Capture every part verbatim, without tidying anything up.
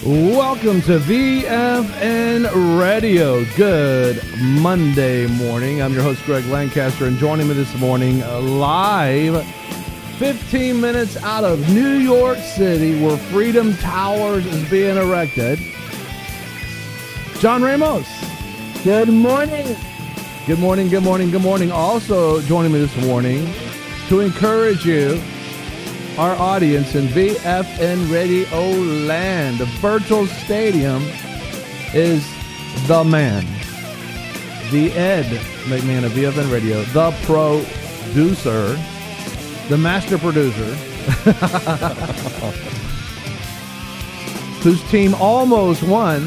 Welcome to V F N Radio. Good Monday morning. I'm your host, Greg Lancaster, and joining me this morning uh, live fifteen minutes out of New York City, where Freedom Towers is being erected, John Ramos. Good morning. Good morning, good morning, good morning. Also joining me this morning to encourage you, our audience in V F N Radio Land. The virtual stadium is the man, the Ed McMahon of V F N Radio, the producer, the master producer, whose team almost won,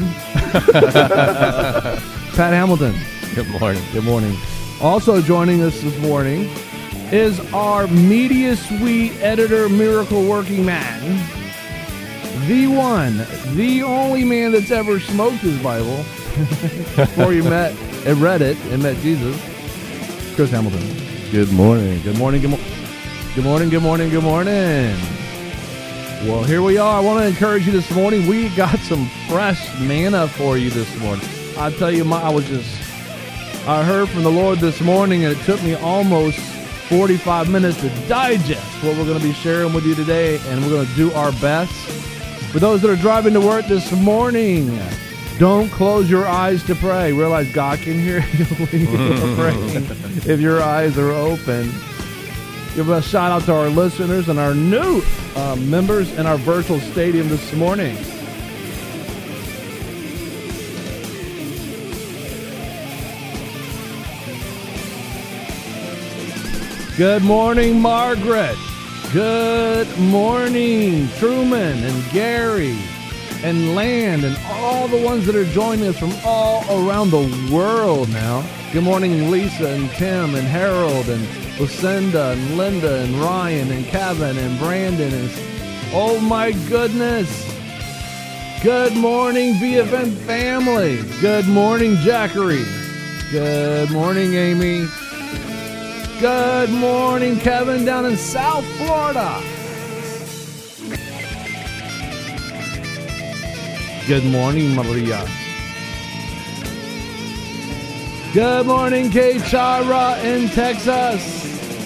Pat Hamilton. Good morning. Good morning. Also joining us this morning is our Media Suite editor, miracle working man, the one, the only man that's ever smoked his Bible before you met and read it and met Jesus, Chris Hamilton. Good morning. Good morning. Good, mo- good morning. Good morning. Good morning. Well, here we are. I want to encourage you this morning. We got some fresh manna for you this morning. I tell you, my, I was just, I heard from the Lord this morning, and it took me almost forty-five minutes to digest what we're going to be sharing with you today, and we're going to do our best. For those that are driving to work this morning, don't close your eyes to pray. Realize God can hear you when you're praying if your eyes are open. Give a shout out to our listeners and our new uh, members in our virtual stadium this morning. Good morning, Margaret. Good morning, Truman and Gary and Land and all the ones that are joining us from all around the world now. Good morning, Lisa and Tim and Harold and Lucinda and Linda and Ryan and Kevin and Brandon. And oh my goodness. Good morning, V F N family. Good morning, Jackery. Good morning, Amy. Good morning, Kevin, down in South Florida. Good morning, Maria. Good morning, Kate Chara in Texas.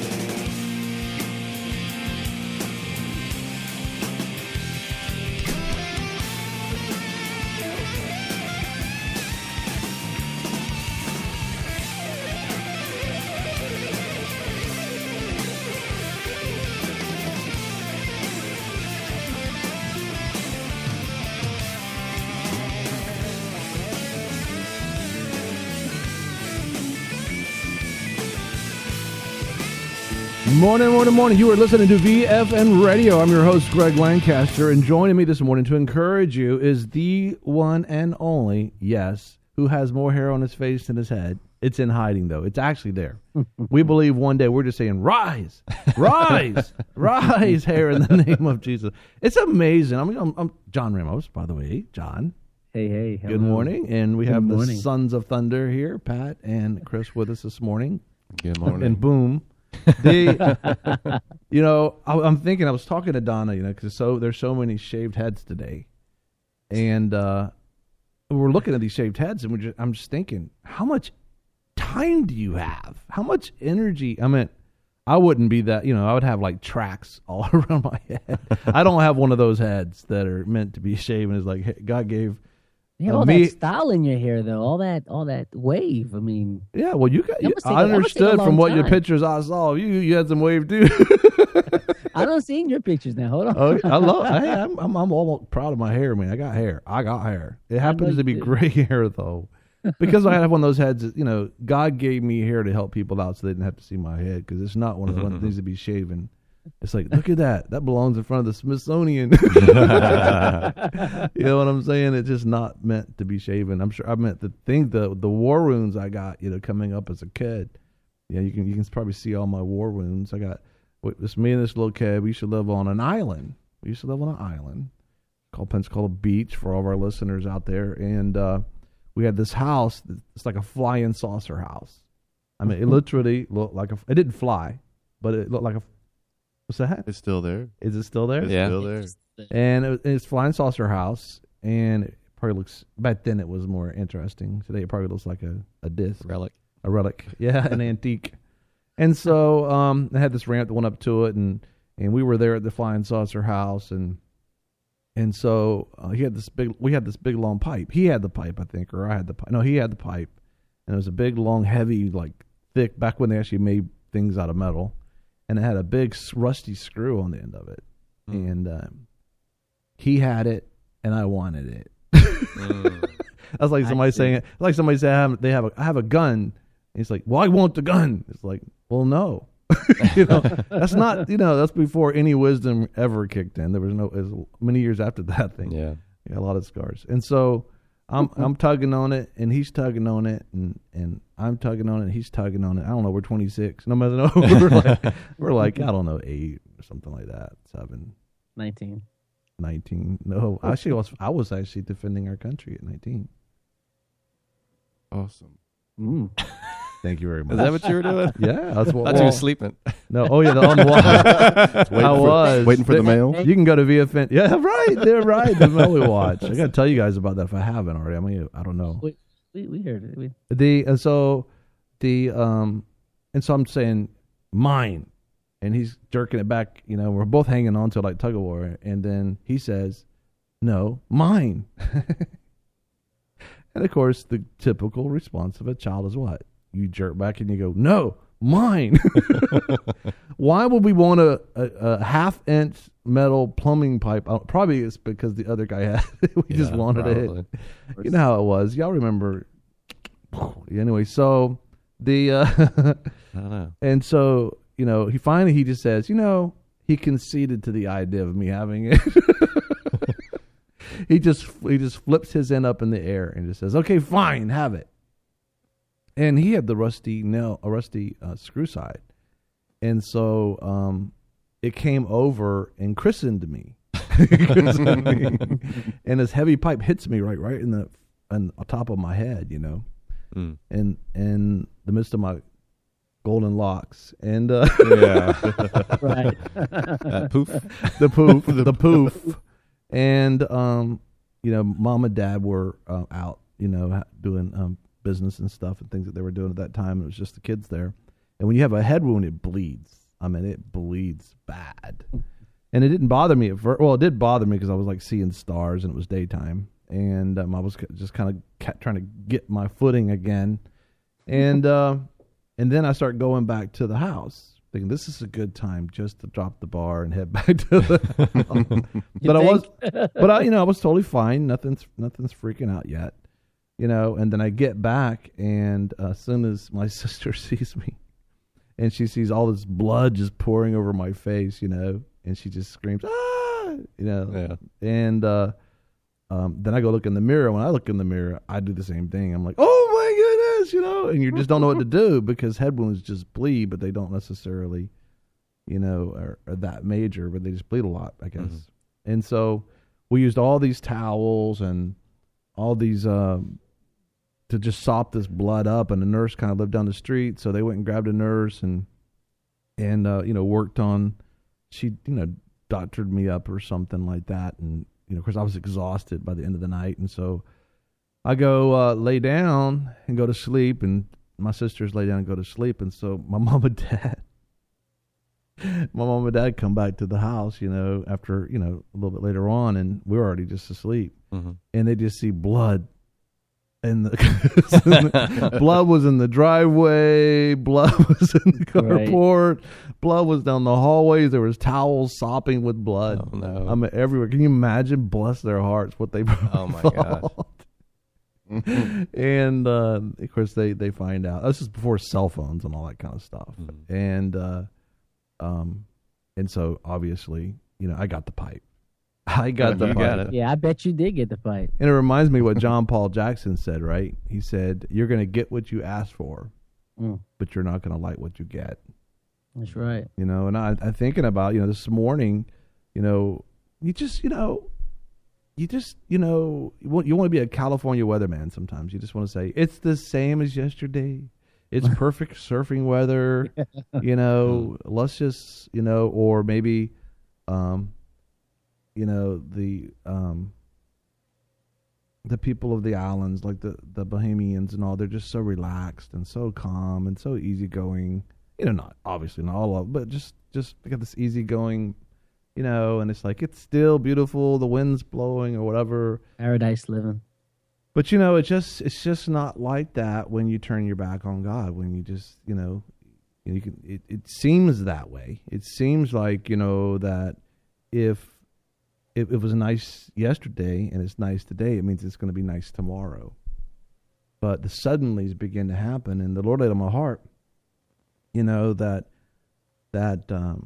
Morning, morning, morning. You are listening to V F N Radio. I'm your host, Greg Lancaster, and joining me this morning to encourage you is the one and only, yes, who has more hair on his face than his head. It's in hiding, though. It's actually there. We believe one day we're just saying, rise, rise, rise, hair in the name of Jesus. It's amazing. I mean, I'm, I'm John Ramos, by the way. John. Hey, hey. Hello. Good morning. And we Good have morning. the Sons of Thunder here, Pat and Chris, with us this morning. Good morning. And boom. The, you know, I, I'm thinking, I was talking to Donna, you know, because so there's so many shaved heads today, and uh, we're looking at these shaved heads, and we're just, I'm just thinking, how much time do you have? How much energy? I mean, I wouldn't be that, you know, I would have like tracks all around my head. I don't have one of those heads that are meant to be shaven. It's like, hey, God gave. You have uh, all me, that style in your hair, though. All that, all that wave. I mean, yeah. Well, you got. That must take I a- that must take a understood long from what your time. pictures I saw. You you had some wave too. I don't see in your pictures now. Hold on. Oh, I love. Hey, I'm, I'm I'm almost proud of my hair, man. I got hair. I got hair. It happens you to be do. gray hair though, because I have one of those heads. That, you know, God gave me hair to help people out, so they didn't have to see my head. Because it's not one of the ones that needs to be shaven. It's like, look at that. That belongs in front of the Smithsonian. You know what I'm saying? It's just not meant to be shaven. I'm sure I meant to think the the war wounds I got, you know, coming up as a kid. Yeah, you can you can probably see all my war wounds. I got it's me and this little kid. We used to live on an island. We used to live on an island called Pensacola Beach for all of our listeners out there, and uh, we had this house. It's like a flying saucer house. I mean, it literally looked like a. It didn't fly, but it looked like a. What's that? It's still there. Is it still there? It's Yeah. still there. And it, it's flying saucer house, and it probably looks back then it was more interesting. Today it probably looks like a a disc, Relic. a relic, yeah, an antique. And so um, I had this ramp that went up to it, and and we were there at the Flying Saucer house, and and so uh, he had this big, we had this big long pipe. He had the pipe, I think, or I had the pipe. No, he had the pipe, and it was a big, long, heavy, like thick. Back when they actually made things out of metal, and it had a big rusty screw on the end of it, mm. and um, he had it, and I wanted it. mm. That's like somebody saying it. Like somebody saying they have a, I have a gun. And he's like, well, I want the gun. It's like, well, no. you know, that's not, you know, that's before any wisdom ever kicked in. There was no, it was many years after that thing. Yeah. Yeah, a lot of scars. And so I'm I'm tugging on it, and he's tugging on it, and, and I'm tugging on it, and he's tugging on it. I don't know, we're twenty-six. No matter, no, we're like, we're like, I don't know, eight or something like that. Seven. nineteen. nineteen. No, actually, I was, I was actually defending our country at nineteen. Awesome. Mm. Thank you very much. Is that what you were doing? Yeah, that's what. I thought well, you were sleeping. No, oh yeah, the, on the wall. I for, was waiting for the mail. You can go to V F N. Yeah, right. They're right. The mail we watch. I got to tell you guys about that if I haven't already. I mean, I don't know. We we, we heard it. We... The and so the um and so I'm saying mine, and he's jerking it back. You know, we're both hanging on to like tug of war, and then he says, "No, mine." And of course, the typical response of a child is what? You jerk back and you go, no, mine. Why would we want a, a, a half-inch metal plumbing pipe? Oh, probably it's because the other guy had it. We yeah, just wanted probably. it. You know how it was. Y'all remember. Anyway, so the... Uh, I don't know. And so, you know, he finally, he just says, you know, he conceded to the idea of me having it. He just he just flips his end up in the air and just says, okay, fine, have it. And he had the rusty nail, a rusty uh, screw side. And so um, it came over and christened me. christened me. And this heavy pipe hits me right right in the on the top of my head, you know, mm. and in the midst of my golden locks. And uh, yeah, right, uh, poof, the poof, the poof. And um, you know, mom and dad were uh, out, you know, doing um, business and stuff and things that they were doing at that time. It was just the kids there. And when you have a head wound, it bleeds. I mean, it bleeds bad. And it didn't bother me at first. Well, it did bother me because I was like seeing stars and it was daytime. And um, I was just kind of trying to get my footing again. And uh, and then I start going back to the house, thinking this is a good time just to drop the bar and head back to the. But I was, but I, you know, I was totally fine. Nothing's nothing's freaking out yet, you know. And then I get back, and uh, as soon as my sister sees me, and she sees all this blood just pouring over my face, you know, and she just screams, ah, you know, yeah. and uh, um, then I go look in the mirror. When I look in the mirror, I do the same thing. I'm like, oh my goodness, you know, and you just don't know what to do because head wounds just bleed, but they don't necessarily, you know, are, are that major, but they just bleed a lot, I guess. Mm-hmm. And so we used all these towels and all these um, to just sop this blood up. And the nurse kind of lived down the street, so they went and grabbed a nurse and and uh, you know, worked on. She you know doctored me up or something like that, and you know, of course, I was exhausted by the end of the night, and so I go uh, lay down and go to sleep, and my sisters lay down and go to sleep, and so my mom and dad. My mom and dad come back to the house, you know, after, you know, a little bit later on, and we were already just asleep. Mm-hmm. And they just see blood. And the blood was in the driveway. Blood was in the carport. Right. Blood was down the hallways. There was towels sopping with blood. Oh, no. I mean, everywhere. Can you imagine, bless their hearts, what they Oh, my gosh. And, uh, of course, they, they find out. This is before cell phones and all that kind of stuff. Mm-hmm. And, uh, Um, and so obviously, you know, I got the pipe. I got the you pipe. Got it. Yeah, I bet you did get the pipe. And it reminds me what John Paul Jackson said, right? He said, you're going to get what you ask for, mm. but you're not going to like what you get. That's right. You know, and I, I'm thinking about, you know, this morning, you know, you just, you know, you just, you know, you want, you want to be a California weatherman sometimes. You just want to say, it's the same as yesterday. It's perfect surfing weather, you know, let's just, you know, or maybe, um, you know, the, um, the people of the islands, like the the Bahamians and all, they're just so relaxed and so calm and so easygoing. You know, not obviously not all of them, but just just they got this easygoing, you know, and it's like it's still beautiful, the wind's blowing or whatever. Paradise living. But you know, it just it's just not like that when you turn your back on God. When you just you know, you can. It, it seems that way. It seems like you know that if if it was nice yesterday and it's nice today, it means it's going to be nice tomorrow. But the suddenlies begin to happen, and the Lord laid on my heart, you know that that um,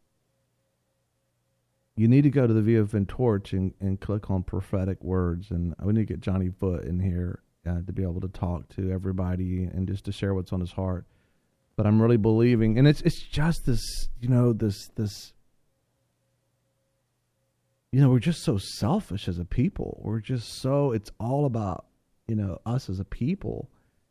you need to go to the V F N Torch and, and click on prophetic words. And we need to get Johnny Foot in here uh, to be able to talk to everybody and just to share what's on his heart. But I'm really believing, and it's it's just this, you know, this this. You know, we're just so selfish as a people. We're just so, it's all about, you know, us as a people.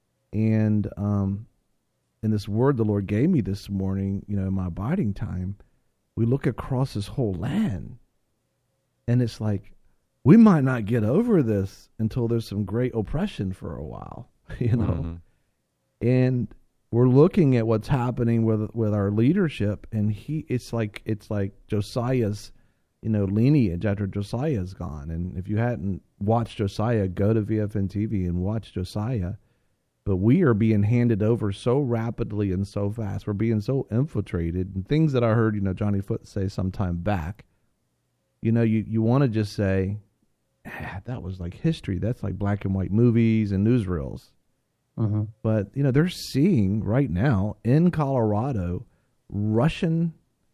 And um, in this word the Lord gave me this morning, you know, in my abiding time, we look across this whole land. And it's like, we might not get over this until there's some great oppression for a while, you know. Mm-hmm. And we're looking at what's happening with with our leadership. And he, it's like, it's like Josiah's, you know, lineage after Josiah's gone. And if you hadn't watched Josiah, go to V F N T V and watch Josiah. But we are being handed over so rapidly and so fast. We're being so infiltrated. And things that I heard, you know, Johnny Foot say sometime back, you know, you, you want to just say, ah, that was like history. That's like black and white movies and newsreels. Mm-hmm. But, you know, they're seeing right now in Colorado, Russian,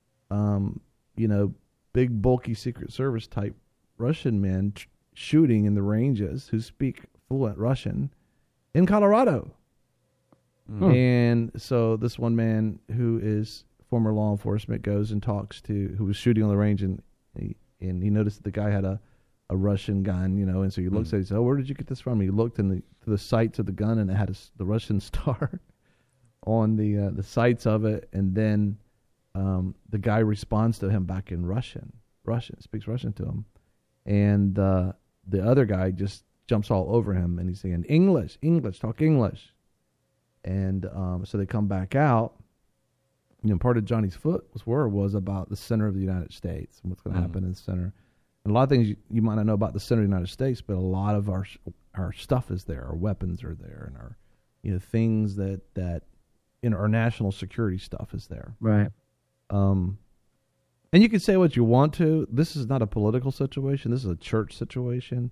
um, you know, big, bulky Secret Service type Russian men t- shooting in the ranges who speak fluent Russian in Colorado. Mm. And so this one man who is former law enforcement goes and talks to, who was shooting on the range, and he, and he noticed that the guy had a, a Russian gun, you know, and so he looks mm. at it, he said, oh, where did you get this from? And he looked in the, to the sights of the gun, and it had a, the Russian star on the uh, the sights of it, and then Um, the guy responds to him back in Russian, Russian, speaks Russian to him. And uh, the other guy just jumps all over him, and he's saying, English, English, talk English. And um, so they come back out. You know, part of Johnny's Foot's word was about the center of the United States and what's going to mm-hmm. happen in the center. And a lot of things you, you might not know about the center of the United States, but a lot of our our stuff is there. Our weapons are there, and our, you know, things that, that you know, our national security stuff is there. Right. Um, and you can say what you want to. This is not a political situation. This is a church situation.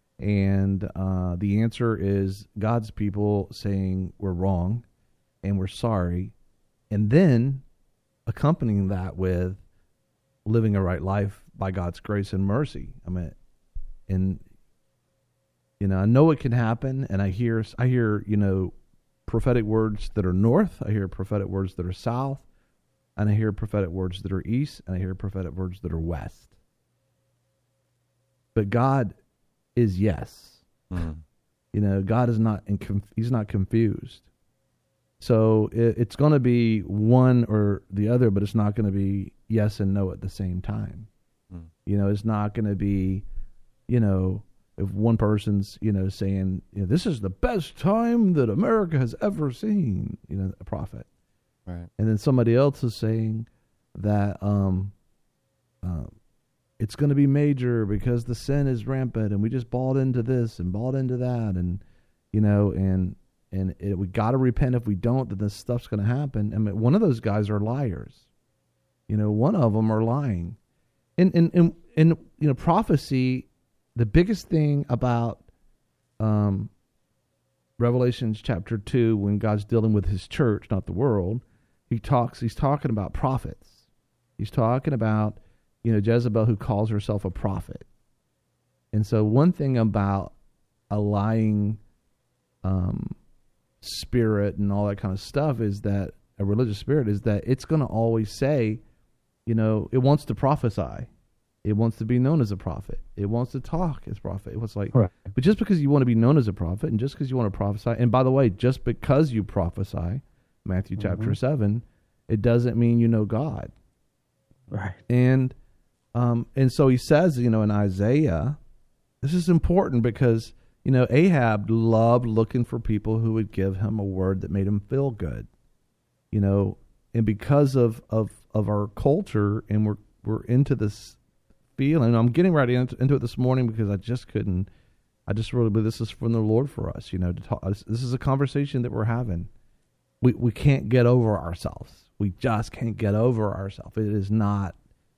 And uh, the answer is God's people saying we're wrong and we're sorry. And then accompanying that with living a right life by God's grace and mercy. I mean, and, you know, I know it can happen. And I hear, I hear, you know, prophetic words that are north. I hear prophetic words that are south. And I hear prophetic words that are east, and I hear prophetic words that are west. But God is yes. Mm-hmm. You know, God is not in conf- he's not confused. So it, it's going to be one or the other, but it's not going to be yes and no at the same time. Mm. You know, it's not going to be, you know, if one person's, you know, saying, you know, this is the best time that America has ever seen, you know, a prophet. Right. And then somebody else is saying that um, uh, it's going to be major because the sin is rampant, and we just bought into this and bought into that, and you know, and and it, we got to repent if we don't. That this stuff's going to happen. I mean, one of those guys are liars. You know, one of them are lying, and and and, and you know, prophecy. The biggest thing about um, Revelations chapter two, when God's dealing with His church, not the world. He talks. He's talking about prophets. He's talking about, you know, Jezebel, who calls herself a prophet. And so, one thing about a lying um, spirit and all that kind of stuff is that a religious spirit is that it's going to always say, you know, it wants to prophesy. It wants to be known as a prophet. It wants to talk as a prophet. It was like, right. But just because you want to be known as a prophet, and just because you want to prophesy, and by the way, just because you prophesy, Matthew mm-hmm. chapter seven, it doesn't mean you know God. Right. And um, and so he says, you know, in Isaiah, this is important because You know, Ahab loved looking for people who would give him a word that made him feel good. You know, and because of, of, of our culture, and we're we're into this feeling, I'm getting right into, into it this morning because I just couldn't, I just really believe this is from the Lord for us, you know, to talk. This is a conversation that we're having. We we can't get over ourselves. We just can't get over ourselves. It is not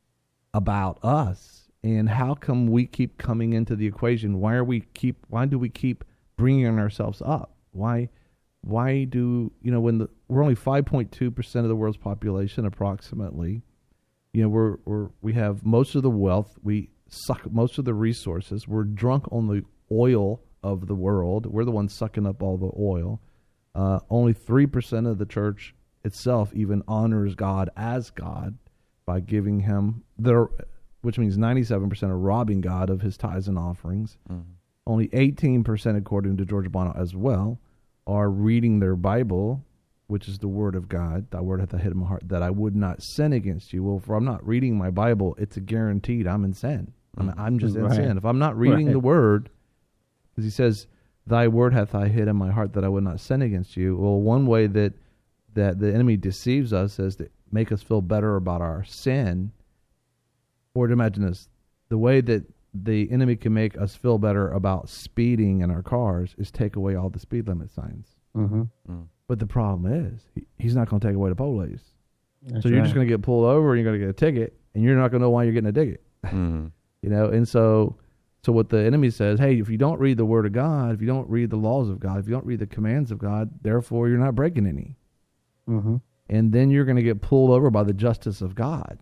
about us. And how come we keep coming into the equation? Why are we keep? Why do we keep bringing ourselves up? Why, why do you know when the, we're only five point two percent of the world's population, approximately? You know, we're we're we have most of the wealth. We suck most of the resources. We're drunk on the oil of the world. We're the ones sucking up all the oil. Uh, only three percent of the church itself even honors God as God by giving Him their. Which means ninety-seven percent are robbing God of His tithes and offerings. Mm-hmm. Only eighteen percent, according to George Bono as well, are reading their Bible, which is the Word of God. Thy word hath I hid in my heart, that I would not sin against you. Well, if I'm not reading my Bible, it's a guaranteed I'm in sin. Mm-hmm. I'm, I'm just in right. sin. If I'm not reading right. the Word, because He says, thy word hath I hid in my heart, that I would not sin against you. Well, one way that, that the enemy deceives us is to make us feel better about our sin. Or to imagine this, the way that the enemy can make us feel better about speeding in our cars is take away all the speed limit signs. Mm-hmm. Mm. But the problem is, he, he's not going to take away the police. That's so you're right. just going to get pulled over and you're going to get a ticket, and you're not going to know why you're getting a ticket. Mm-hmm. You know, and so so what the enemy says, hey, if you don't read the Word of God, if you don't read the laws of God, if you don't read the commands of God, therefore you're not breaking any. Mm-hmm. And then you're going to get pulled over by the justice of God.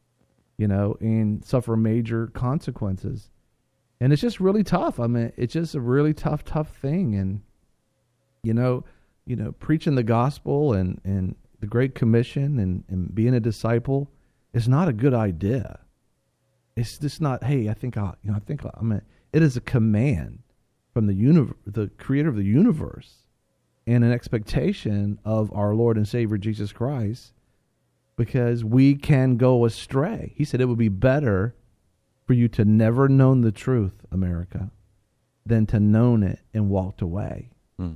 You know, and suffer major consequences. And it's just really tough. I mean, it's just a really tough, tough thing. And, you know, you know, preaching the gospel and, and the Great Commission and, and being a disciple is not a good idea. It's just not, hey, I think I'll, you know, I think I'll, I mean, it is a command from the universe, the creator of the universe, and an expectation of our Lord and Savior Jesus Christ. Because we can go astray. He said it would be better for you to never known the truth, America, than to known it and walked away. Mm-hmm.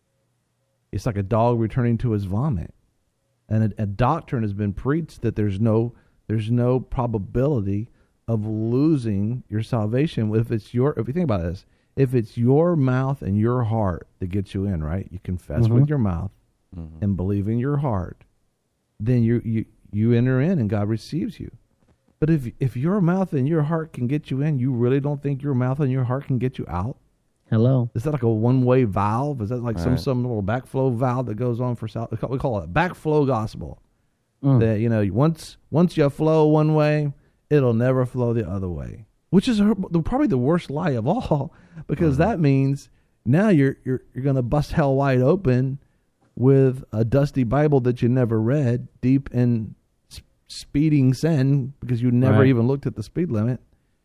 It's like a dog returning to his vomit. And a, a doctrine has been preached that there's no there's no probability of losing your salvation if it's your if you think about this, if it's your mouth and your heart that gets you in, right? You confess mm-hmm. with your mouth mm-hmm. and believe in your heart, then you you you enter in and God receives you. But if if your mouth and your heart can get you in, you really don't think your mouth and your heart can get you out? Hello. Is that like a one-way valve? Is that like All some, right. some little backflow valve that goes on for sal- we call it backflow gospel? Mm. That, you know, once once you flow one way, it'll never flow the other way. Which is probably the worst lie of all, because mm-hmm. that means now you're you're you're going to bust hell wide open with a dusty Bible that you never read, deep in sp- speeding sin because you never right. even looked at the speed limit,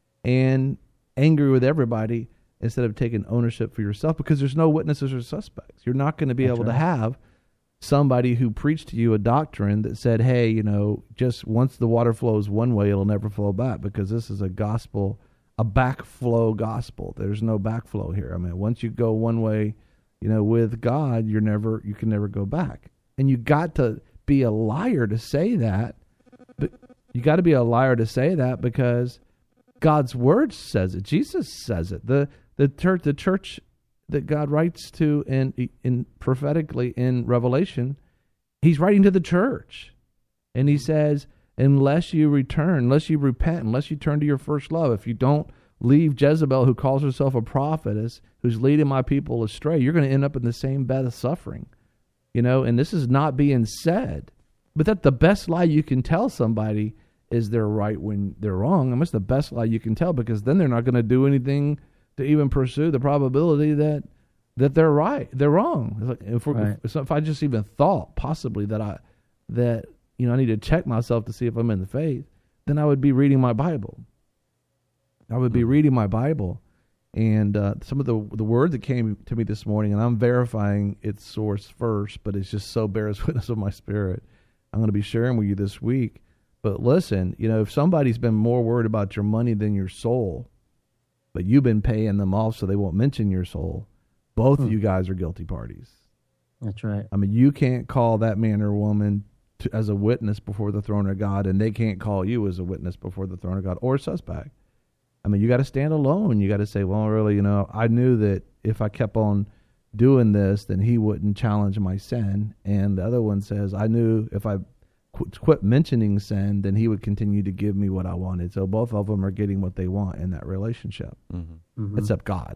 and angry with everybody instead of taking ownership for yourself, because there's no witnesses or suspects. You're not going to be That's able right. to have somebody who preached to you a doctrine that said, hey, you know, just once the water flows one way, it'll never flow back, because this is a gospel, a backflow gospel. There's no backflow here. I mean, once you go one way, you know, with God, you're never, you can never go back. And you got to be a liar to say that. But you got to be a liar to say that because God's word says it. Jesus says it. The the church, the church that God writes to in in prophetically in Revelation, He's writing to the church, and He says, unless you return, unless you repent, unless you turn to your first love, if you don't leave Jezebel, who calls herself a prophetess, who's leading my people astray, you're going to end up in the same bed of suffering. You know, and this is not being said, but that the best lie you can tell somebody is they're right when they're wrong. And that's the best lie you can tell, because then they're not going to do anything to even pursue the probability that that they're right, they're wrong. It's like if, we're, right. if, if I just even thought possibly that I that you know I need to check myself to see if I'm in the faith, then I would be reading my Bible. I would be reading my Bible, and uh, some of the the word that came to me this morning, and I'm verifying its source first, but it's just so bears witness of my spirit. I'm going to be sharing with you this week. But listen, you know, if somebody's been more worried about your money than your soul, but you've been paying them off so they won't mention your soul. Both Hmm. of you guys are guilty parties. That's right. I mean, you can't call that man or woman to, as a witness before the throne of God, and they can't call you as a witness before the throne of God or suspect. I mean, you got to stand alone. You got to say, well, really, you know, I knew that if I kept on doing this, then he wouldn't challenge my sin. And the other one says, I knew if I quit, quit mentioning sin, then he would continue to give me what I wanted. So both of them are getting what they want in that relationship, Mm-hmm. Mhm. except God.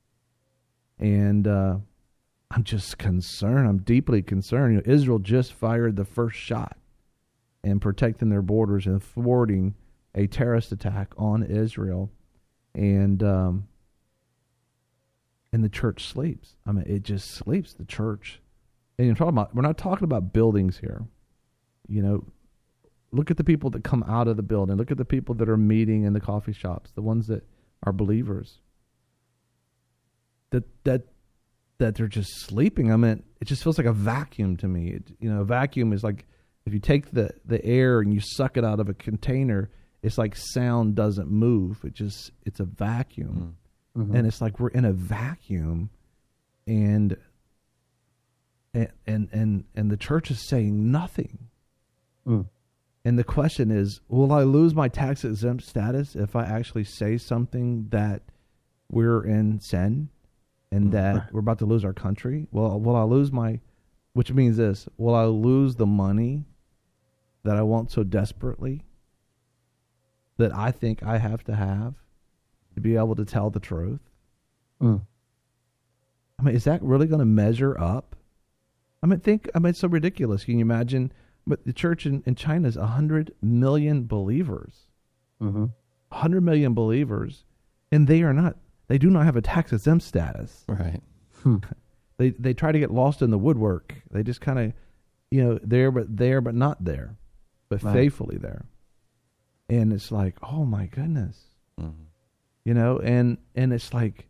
And uh, I'm just concerned. I'm deeply concerned. You know, Israel just fired the first shot in protecting their borders and thwarting a terrorist attack on Israel. And um, and the church sleeps. I mean, it just sleeps. The church. And you're talking about, we're not talking about buildings here. You know, look at the people that come out of the building. Look at the people that are meeting in the coffee shops, the ones that are believers. That that that they're just sleeping. I mean, it just feels like a vacuum to me. It, you know, a vacuum is like if you take the, the air and you suck it out of a container, it's like sound doesn't move. It just, it's a vacuum. Mhm. And it's like we're in a vacuum, and and and and, and the church is saying nothing. Mm. And the question is, will I lose my tax exempt status if I actually say something that we're in sin and Mm. that we're about to lose our country? Well, will I lose my, which means this, will I lose the money that I want so desperately that I think I have to have to be able to tell the truth? Mm. I mean, is that really going to measure up? I mean, think, I mean, it's so ridiculous. Can you imagine? But the church in, in China is one hundred million believers. Mhm. one hundred million believers. And they are not, they do not have a tax exempt status. Right. Hmm. They they try to get lost in the woodwork. They just kind of, you know, there but there but not there, but Right. faithfully there. And it's like, oh my goodness. Mm-hmm. You know, and and it's like,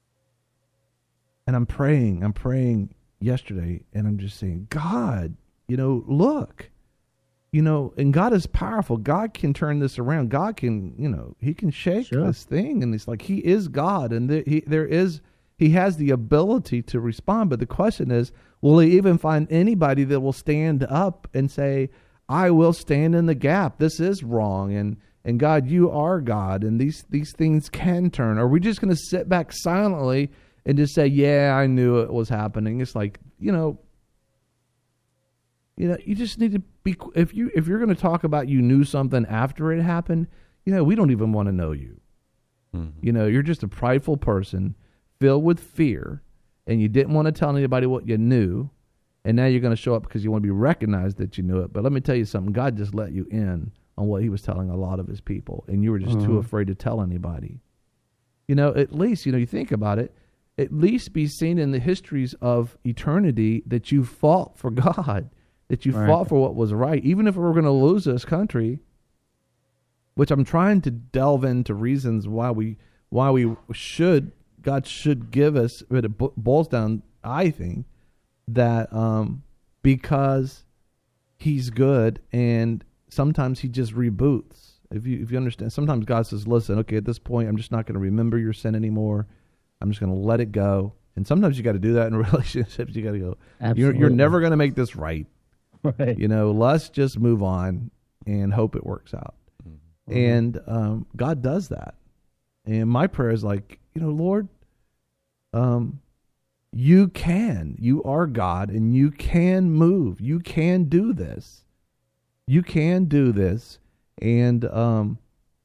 and I'm praying, I'm praying yesterday, and I'm just saying, God, you know, look, you know, and God is powerful. God can turn this around. God can, you know, he can shake Sure. this thing, and it's like he is God, and the, he there is he has the ability to respond. But the question is, will he even find anybody that will stand up and say, I will stand in the gap. This is wrong, and and God, you are God, and these these things can turn. Are we just going to sit back silently and just say, yeah, I knew it was happening? It's like, you know, you know, you just need to be, if you if you're going to talk about you knew something after it happened, you know, we don't even want to know you. Mm-hmm. You know, you're just a prideful person filled with fear, and you didn't want to tell anybody what you knew, and now you're going to show up because you want to be recognized that you knew it. But let me tell you something, God just let you in on what he was telling a lot of his people, and you were just too Mhm. afraid to tell anybody. You know, at least, you know, you think about it, at least be seen in the histories of eternity that you fought for God, that you Right. fought for what was right, even if we were going to lose this country, which I'm trying to delve into reasons why we why we should, God should give us, but it bo- boils down, I think, that um, because he's good, and sometimes he just reboots. If you if you understand, sometimes God says, listen, okay, at this point, I'm just not going to remember your sin anymore. I'm just going to let it go. And sometimes you got to do that in relationships. You got to go, you're, you're Absolutely. never going to make this right. Right. You know, let's just move on and hope it works out. Mm-hmm. And um, God does that. And my prayer is like, you know, Lord, um, you can. You are God, and you can move. You can do this. You can do this. And um,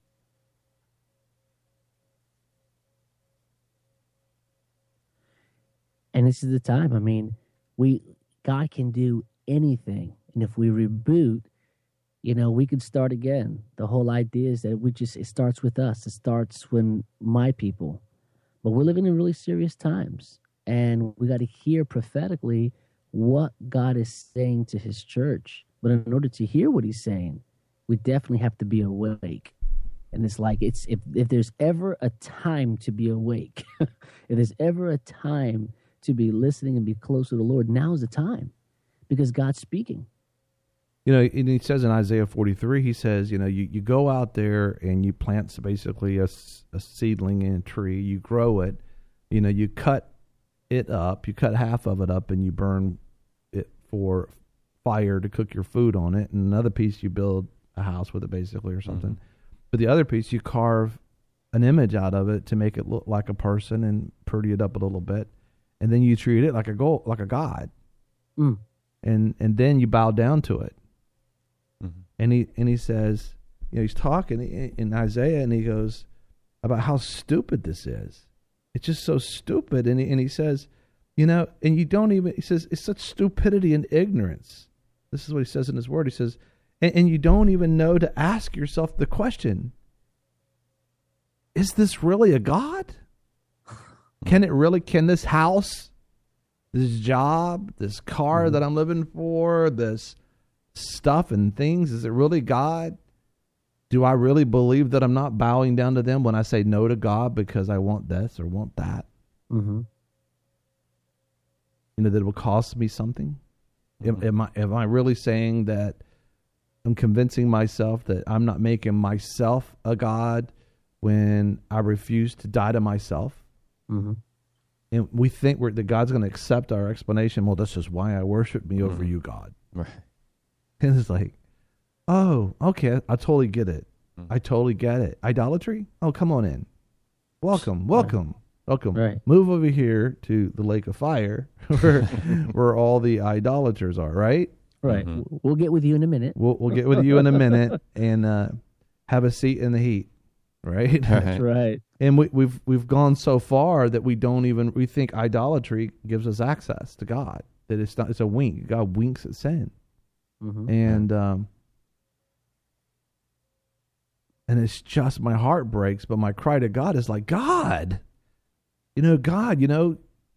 And this is the time. I mean, we God can do anything, and if we reboot, you know, we could start again. The whole idea is that we just it starts with us. It starts when my people. But we're living in really serious times, and we got to hear prophetically what God is saying to His church. But in order to hear what He's saying, we definitely have to be awake. And it's like it's if if there's ever a time to be awake, if there's ever a time to be listening and be close to the Lord, now is the time, because God's speaking. You know, and he says in Isaiah forty-three, he says, you know, you, you go out there and you plant basically a, s- a seedling in a tree, you grow it, you know, you cut it up, you cut half of it up and you burn it for fire to cook your food on it. And another piece, you build a house with it basically or something. Mm-hmm. But the other piece, you carve an image out of it to make it look like a person and pretty it up a little bit. And then you treat it like a go- like a god. Mm. And and then you bow down to it. Mm-hmm. And he and he says, you know, he's talking in, in Isaiah, and he goes about how stupid this is. It's just so stupid. And he, and he says, you know, and you don't even, he says, it's such stupidity and ignorance. This is what he says in his word. He says, and, and you don't even know to ask yourself the question, is this really a God? Can it really, can this house, this job, this car mm-hmm. that I'm living for, this stuff and things, is it really God? Do I really believe that I'm not bowing down to them when I say no to God because I want this or want that? Mm-hmm. You know, that it will cost me something? Mm-hmm. Am, am I am I really saying that I'm convincing myself that I'm not making myself a God when I refuse to die to myself? Mm-hmm. And we think we're, that God's going to accept our explanation. Well, this is why I worship me over mm-hmm. you, God. Right. And it's like, oh, okay, I totally get it. Mm-hmm. I totally get it. Idolatry? Oh, come on in. Welcome, welcome, right. welcome. Right. Move over here to the lake of fire where, where all the idolaters are, right? Right. Mm-hmm. We'll get with you in a minute. We'll, we'll get with you in a minute and uh, have a seat in the heat, right? That's right. And we, we've we've gone so far that we don't even, we think idolatry gives us access to God, that it's not, it's a wink. God winks at sin. Mm-hmm. And um, and it's just, my heart breaks, but my cry to God is like, God, you know, God, you know,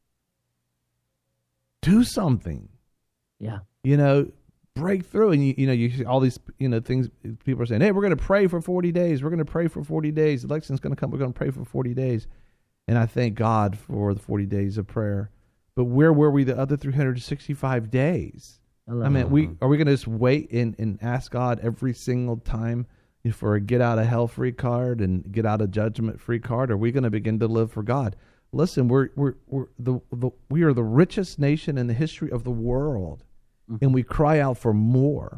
do something. Yeah. You know, break through. And, you, you know, you see all these, you know, things, people are saying, hey, we're going to pray for forty days. We're going to pray for forty days. The election's going to come. We're going to pray for forty days. And I thank God for the forty days of prayer. But where were we the other three hundred sixty-five days? I, I mean, we are we going to just wait and, and ask God every single time for a get out of hell free card and get out of judgment free card? Or are we going to begin to live for God? Listen, we're we're we're the, the we are the richest nation in the history of the world, mm-hmm. and we cry out for more.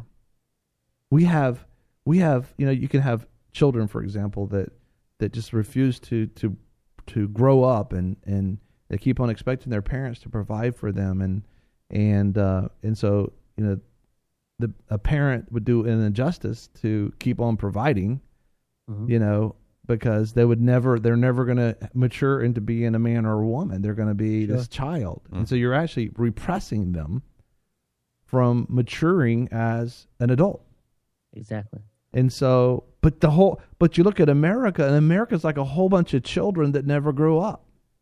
We have we have you know you can have children, for example, that that just refuse to to to grow up, and and they keep on expecting their parents to provide for them, and and uh, and so you know. The, a parent would do an injustice to keep on providing, mm-hmm. you know, because they would never, they're never going to mature into being a man or a woman. They're going to be sure. this child. Mm-hmm. And so you're actually repressing them from maturing as an adult. Exactly. And so, but the whole, but you look at America, and America's like a whole bunch of children that never grew up.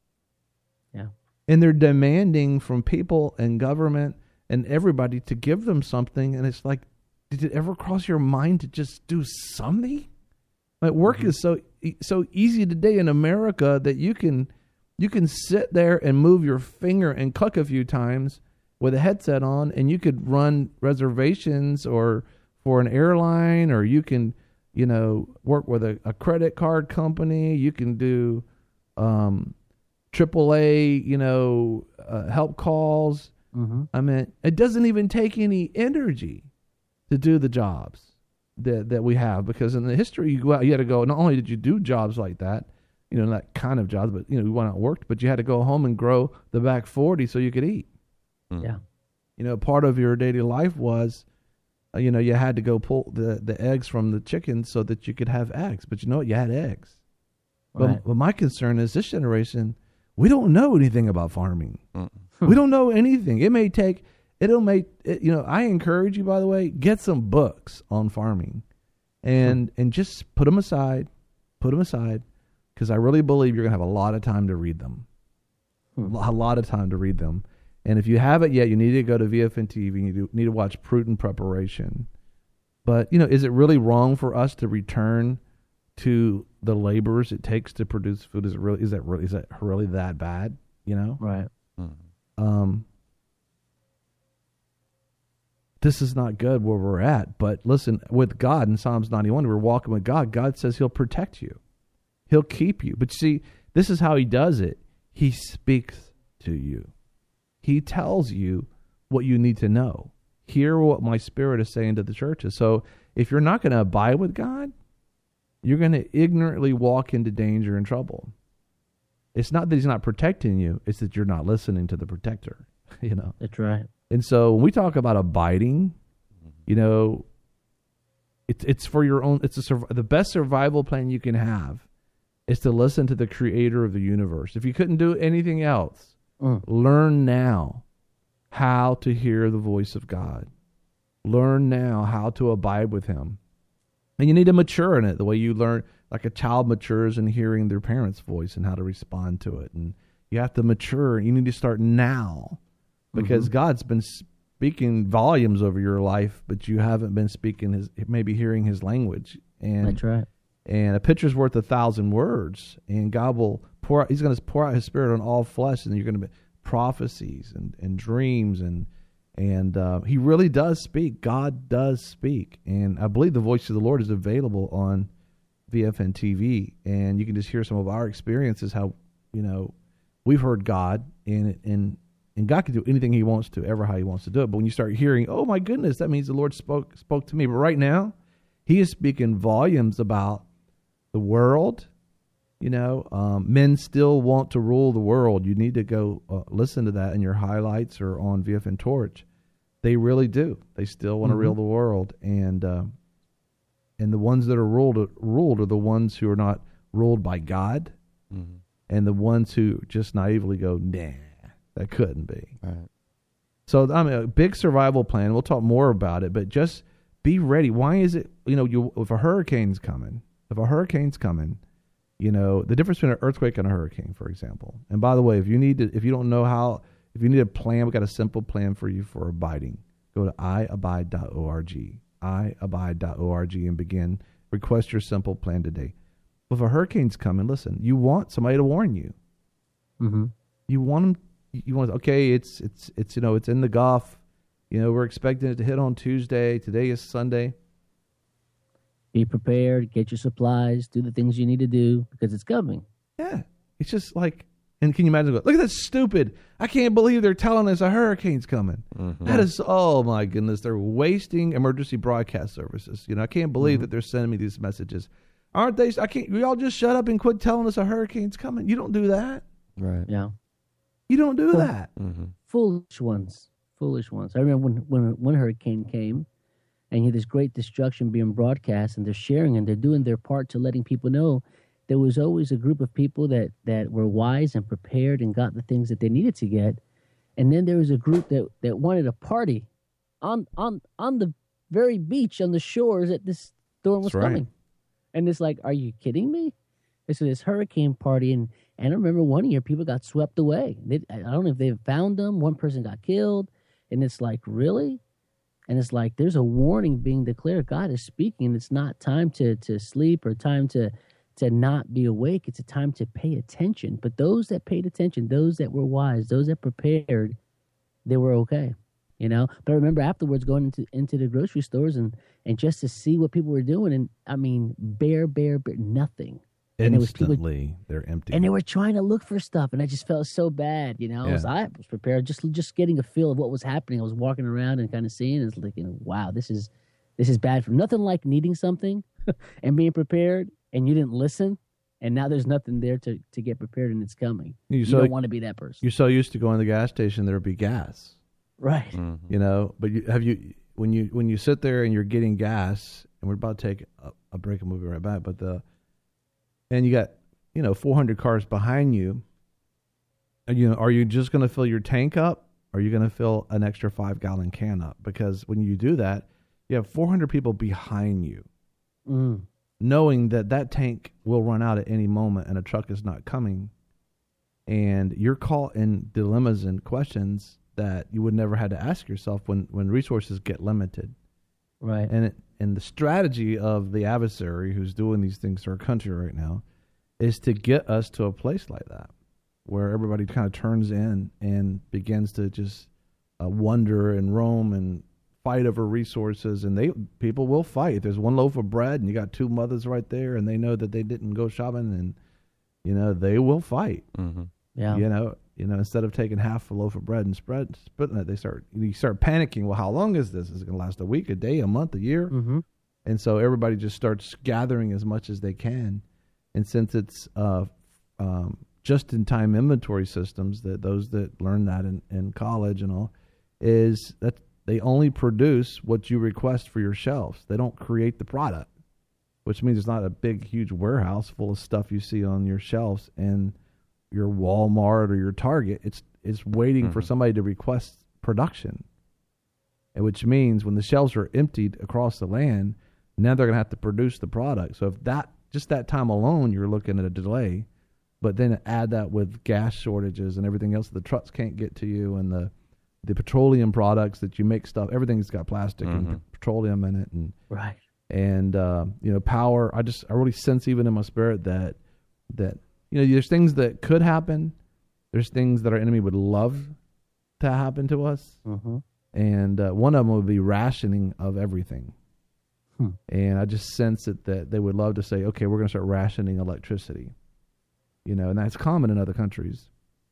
Yeah. And they're demanding from people and government and everybody to give them something, and it's like, did it ever cross your mind to just do something? Like, work mm-hmm. is so so easy today in America that you can you can sit there and move your finger and click a few times with a headset on, and you could run reservations or for an airline, or you can you know work with a, a credit card company. You can do um, triple A you know uh, help calls. Mm-hmm. I mean, it doesn't even take any energy to do the jobs that that we have, because in the history you go out, you had to go. Not only did you do jobs like that, you know, that kind of jobs, but you know, you went out and worked, but you had to go home and grow the back forty so you could eat. Mm. Yeah, you know, part of your daily life was, uh, you know, you had to go pull the the eggs from the chickens so that you could have eggs. But you know what? You had eggs. Right. But, but my concern is this generation, we don't know anything about farming. Mm. We don't know anything. It may take, it'll make, it, you know, I encourage you, by the way, get some books on farming and and just put them aside, put them aside, because I really believe you're going to have a lot of time to read them. Hmm. A lot of time to read them. And if you haven't yet, you need to go to V F N T V. You need to watch Prudent Preparation. But, you know, is it really wrong for us to return to the laborers it takes to produce food? Is it really, is that really, is that really that bad? You know? Right. Mm. Um, this is not good where we're at. But listen, with God in Psalms ninety-one, we're walking with God. God says he'll protect you. He'll keep you. But see, this is how he does it. He speaks to you. He tells you what you need to know. Hear what my Spirit is saying to the churches. So if you're not going to abide with God, you're going to ignorantly walk into danger and trouble. It's not that he's not protecting you. It's that you're not listening to the protector, you know. That's right. And so when we talk about abiding, you know, it's it's for your own. It's a surv- the best survival plan you can have is to listen to the Creator of the universe. If you couldn't do anything else, Mm. learn now how to hear the voice of God. Learn now how to abide with him. And you need to mature in it the way you learn, like a child matures in hearing their parents' voice and how to respond to it. And you have to mature. You need to start now because Mm-hmm. God's been speaking volumes over your life, but you haven't been speaking his, maybe hearing his language. And That's right. And a picture's worth a thousand words. And God will pour out, he's going to pour out his Spirit on all flesh, and you're going to be prophecies and, and dreams. And and uh, he really does speak. God does speak. And I believe the voice of the Lord is available on V F N T V. And you can just hear some of our experiences, how, you know, we've heard God, and and and God can do anything he wants to, ever how he wants to do it. But when you start hearing, oh my goodness, that means the Lord spoke spoke to me. But right now, he is speaking volumes about the world. You know, um, men still want to rule the world. You need to go uh, listen to that in your highlights or on V F N Torch. They really do. They still want to Mm-hmm. rule the world, and uh, and the ones that are ruled ruled are the ones who are not ruled by God, Mm-hmm. and the ones who just naively go, nah, that couldn't be. Right. So I mean, a big survival plan. We'll talk more about it, but just be ready. Why is it? You know, you if a hurricane's coming, if a hurricane's coming. You know, the difference between an earthquake and a hurricane, for example. And by the way, if you need to, if you don't know how, if you need a plan, we've got a simple plan for you for abiding. Go to i abide dot org, i abide dot org, and begin. Request your simple plan today. If a hurricane's coming, listen, you want somebody to warn you. Mm-hmm. You want them, you want, okay, it's, it's, it's, you know, it's in the Gulf. You know, we're expecting it to hit on Tuesday. Today is Sunday. Be prepared, get your supplies, do the things you need to do because it's coming. Yeah. It's just like, and can you imagine, look at that stupid, I can't believe they're telling us a hurricane's coming. Mm-hmm. That is, oh my goodness, they're wasting emergency broadcast services. You know, I can't believe Mm-hmm. that they're sending me these messages. Aren't they, I can't, we all just shut up and quit telling us a hurricane's coming. You don't do that. Right. Yeah. You don't do Well, that. Mm-hmm. Foolish ones. Foolish ones. I remember when, when one hurricane came and you had this great destruction being broadcast and they're sharing and they're doing their part to letting people know there was always a group of people that, that were wise and prepared and got the things that they needed to get. And then there was a group that, that wanted a party on, on, on the very beach, on the shores that this storm was That's right. coming. And it's like, are you kidding me? It's this hurricane party. And, and I remember one year people got swept away. They, I don't know if they found them. One person got killed. And it's like, really? And it's like, there's a warning being declared. God is speaking. It's not time to, to sleep or time to, to not be awake. It's a time to pay attention. But those that paid attention, those that were wise, those that prepared, they were okay, you know? But I remember afterwards going into, into the grocery stores and, and just to see what people were doing. And I mean, bare, bare, bare, nothing. And it was people- Instantly, they're empty. And they were trying to look for stuff, and I just felt so bad, you know. I, was, Yeah. I was prepared, just just getting a feel of what was happening. I was walking around and kind of seeing, and it's like, you know, wow, this is this is bad. For nothing like needing something and being prepared, and you didn't listen, and now there's nothing there to, to get prepared, and it's coming. You You, so- don't want to be that person, You're so used to going to the gas station, there'd be gas. right? Mm-hmm. You know, but you, have you when you when you sit there and you're getting gas, and we're about to take a, a break and we'll be right back. But the and you got you know four hundred cars behind you. And, you know, are you just going to fill your tank up? Or are you going to fill an extra five gallon can up? Because when you do that, you have four hundred people behind you, Mm. knowing that that tank will run out at any moment and a truck is not coming. And you're caught in dilemmas and questions that you would never had to ask yourself when, when resources get limited. Right. And it, and the strategy of the adversary who's doing these things to our country right now is to get us to a place like that, where everybody kind of turns in and begins to just uh, wonder and roam and fight over resources, and they people will fight. If there's one loaf of bread and you got two mothers right there, and they know that they didn't go shopping, and you know they will fight. Mm-hmm. Yeah. You know, you know, instead of taking half a loaf of bread and spread splitting it, they start you start panicking. Well, how long is this? Is it going to last a week, a day, a month, a year? Mm-hmm. And so everybody just starts gathering as much as they can. And since it's uh, um, just-in-time inventory systems, that those that learn that in, in college and all, is that they only produce what you request for your shelves. They don't create the product, which means it's not a big, huge warehouse full of stuff you see on your shelves and your Walmart or your Target. It's it's waiting mm-hmm. for somebody to request production, and which means when the shelves are emptied across the land, now they're going to have to produce the product. So if that just that time alone, you're looking at a delay. But then add that with gas shortages and everything else, the trucks can't get to you, and the the petroleum products that you make stuff, everything's got plastic mm-hmm. and petroleum in it, and right. And uh, you know, power. I just I really sense even in my spirit that that you know, there's things that could happen. There's things that our enemy would love to happen to us, mm-hmm. and uh, one of them would be rationing of everything. Hmm. And I just sense it that they would love to say, okay, we're going to start rationing electricity. You know, and that's common in other countries.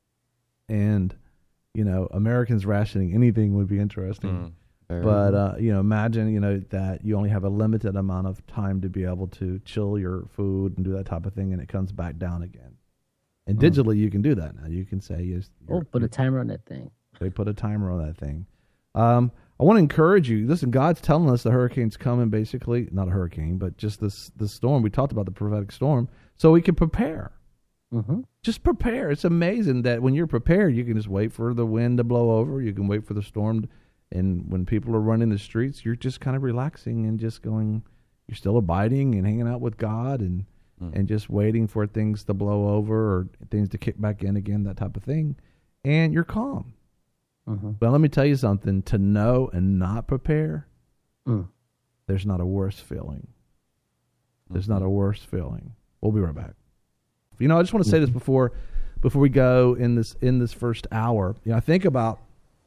And, you know, Americans rationing anything would be interesting. Mm, but, uh, you know, imagine, you know, that you only have a limited amount of time to be able to chill your food and do that type of thing, and it comes back down again. And mm. digitally, you can do that now. You can say, yes. Oh, put a timer on that thing. They put a timer on that thing. Um, I want to encourage you. Listen, God's telling us the hurricane's coming, basically. Not a hurricane, but just this, this storm. We talked about the prophetic storm, so we can prepare. Mm-hmm. Just prepare. It's amazing that when you're prepared, you can just wait for the wind to blow over. You can wait for the storm. To, and when people are running the streets, you're just kind of relaxing and just going, you're still abiding and hanging out with God and, mm. and just waiting for things to blow over or things to kick back in again, that type of thing. And you're calm. Mm-hmm. But let me tell you something, to know and not prepare, mm. there's not a worse feeling. There's mm-hmm. not a worse feeling. We'll be right back. You know, I just want to say this before before we go in this in this first hour. You know, I think about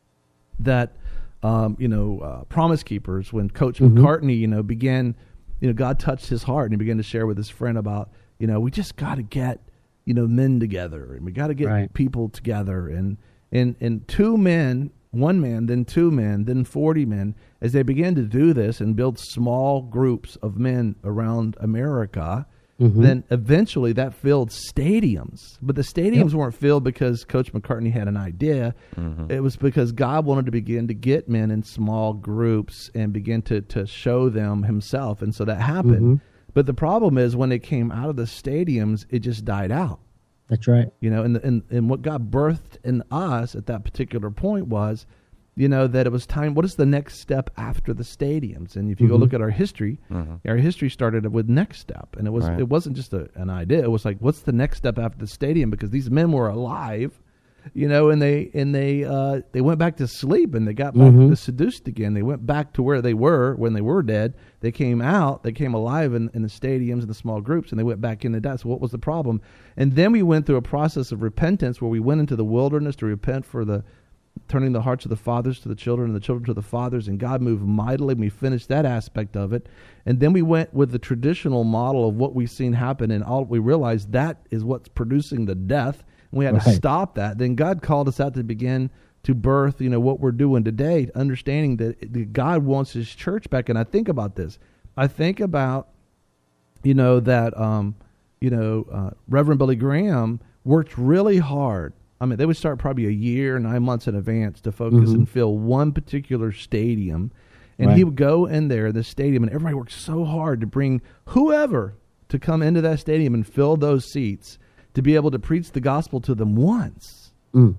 that, um, you know, uh, Promise Keepers, when Coach mm-hmm. McCartney, you know, began, you know, God touched his heart and he began to share with his friend about, you know, we just got to get, you know, men together and we got to get right. people together. And, and, and two men, one man, then two men, then forty men, as they began to do this and build small groups of men around America, mm-hmm. then eventually that filled stadiums. But the stadiums yep. weren't filled because Coach McCartney had an idea. Mm-hmm. It was because God wanted to begin to get men in small groups and begin to, to show them himself. And so that happened. Mm-hmm. But the problem is when it came out of the stadiums, it just died out. That's right. You know, and, the, and, and what God birthed in us at that particular point was, you know, that it was time. What is the next step after the stadiums? And if you mm-hmm. go look at our history, mm-hmm. our history started with next step, and it was right. it wasn't just a, an idea. It was like, what's the next step after the stadium? Because these men were alive, you know, and they and they uh, they went back to sleep, and they got back mm-hmm. to seduced again. They went back to where they were when they were dead. They came out, they came alive in, in the stadiums and the small groups, and they went back into that. So what was the problem? And then we went through a process of repentance where we went into the wilderness to repent for the turning the hearts of the fathers to the children and the children to the fathers, and God moved mightily. We finished that aspect of it. And then we went with the traditional model of what we've seen happen, and all we realized that is what's producing the death, and we had right. to stop that. Then God called us out to begin to birth, you know, what we're doing today, understanding that God wants his church back. And I think about this. I think about, you know, that, um, you know, uh, Reverend Billy Graham worked really hard. I mean, they would start probably a year, nine months in advance to focus mm-hmm. and fill one particular stadium. And right. he would go in there, the stadium, and everybody worked so hard to bring whoever to come into that stadium and fill those seats to be able to preach the gospel to them once. Mm.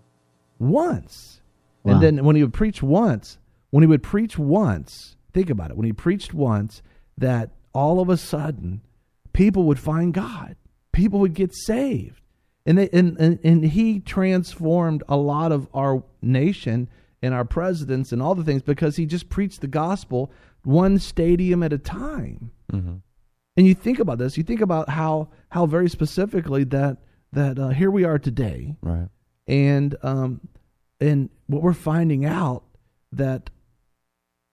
Once. Wow. And then when he would preach once, when he would preach once, think about it, when he preached once, that all of a sudden people would find God. People would get saved. And, they, and, and and he transformed a lot of our nation and our presidents and all the things because he just preached the gospel one stadium at a time. Mm-hmm. And you think about this, you think about how how very specifically that that uh, here we are today, right? And um and what we're finding out that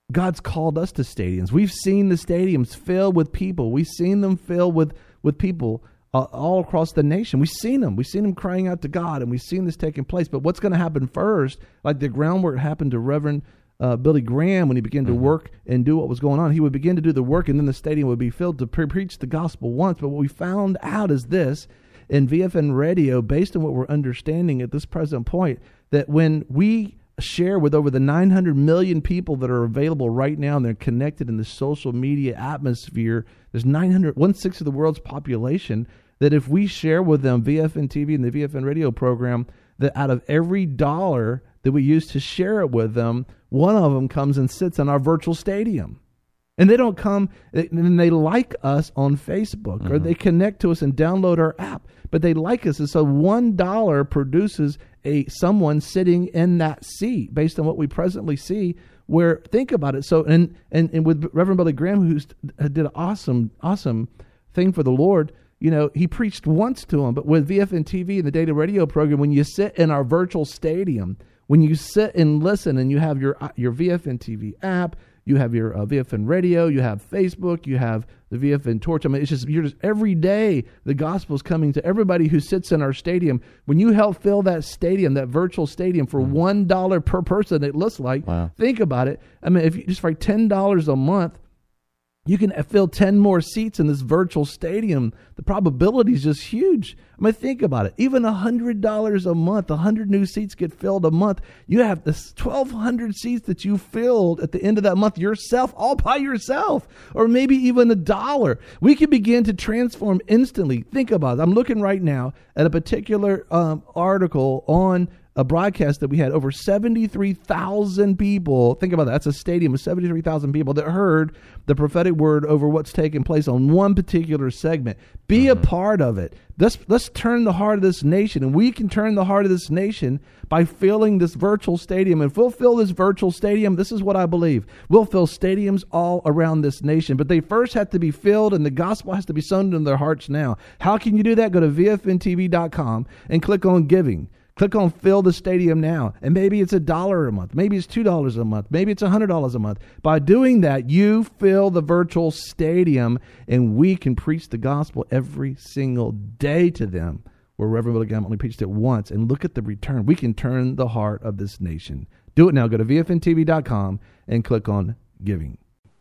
God's called us to stadiums. We've seen the stadiums fill with people. We've seen them fill with, with people uh, all across the nation. We've seen them. We've seen them crying out to God, and we've seen this taking place. But what's going to happen first, like the groundwork happened to Reverend uh, Billy Graham when he began to Mm-hmm. work and do what was going on. He would begin to do the work, and then the stadium would be filled to pre- preach the gospel once. But what we found out is this, in V F N radio, based on what we're understanding at this present point, that when we share with over the nine hundred million people that are available right now, and they're connected in the social media atmosphere, there's nine hundred, one-sixth of the world's population, that if we share with them V F N T V and the V F N radio program, that out of every dollar that we use to share it with them, one of them comes and sits in our virtual stadium. And they don't come, and they like us on Facebook, mm-hmm. or they connect to us and download our app, but they like us. And so one dollar produces a someone sitting in that seat based on what we presently see, where, think about it. So, and, and, and with Reverend Billy Graham, who did an awesome, awesome thing for the Lord, you know, he preached once to them, but with V F N T V and the data radio program, when you sit in our virtual stadium, when you sit and listen and you have your, your V F N T V app, you have your uh, V F N radio, you have Facebook, you have the V F N torch. I mean, it's just, you're just, every day the gospel is coming to everybody who sits in our stadium. When you help fill that stadium, that virtual stadium, for one dollar per person, it looks like, Wow. think about it. I mean, if you just for ten dollars a month, you can fill ten more seats in this virtual stadium. The probability is just huge. I mean, think about it. Even one hundred dollars a month, one hundred new seats get filled a month. You have this twelve hundred seats that you filled at the end of that month yourself, all by yourself, or maybe even a dollar. We can begin to transform instantly. Think about it. I'm looking right now at a particular um, article on a broadcast that we had over seventy-three thousand people. Think about that. That's a stadium of seventy-three thousand people that heard the prophetic word over what's taking place on one particular segment. Be mm-hmm. a part of it. Let's, let's turn the heart of this nation, and we can turn the heart of this nation by filling this virtual stadium. And if we'll fill this virtual stadium, this is what I believe. We'll fill stadiums all around this nation, but they first have to be filled, and the gospel has to be sown into their hearts now. How can you do that? Go to V F N T V dot com and click on giving. Click on fill the stadium now. And maybe it's a dollar a month. Maybe it's two dollars a month. Maybe it's one hundred dollars a month. By doing that, you fill the virtual stadium, and we can preach the gospel every single day to them, where Reverend Billy Graham only preached it once. And look at the return. We can turn the heart of this nation. Do it now. Go to V F N T V dot com and click on giving.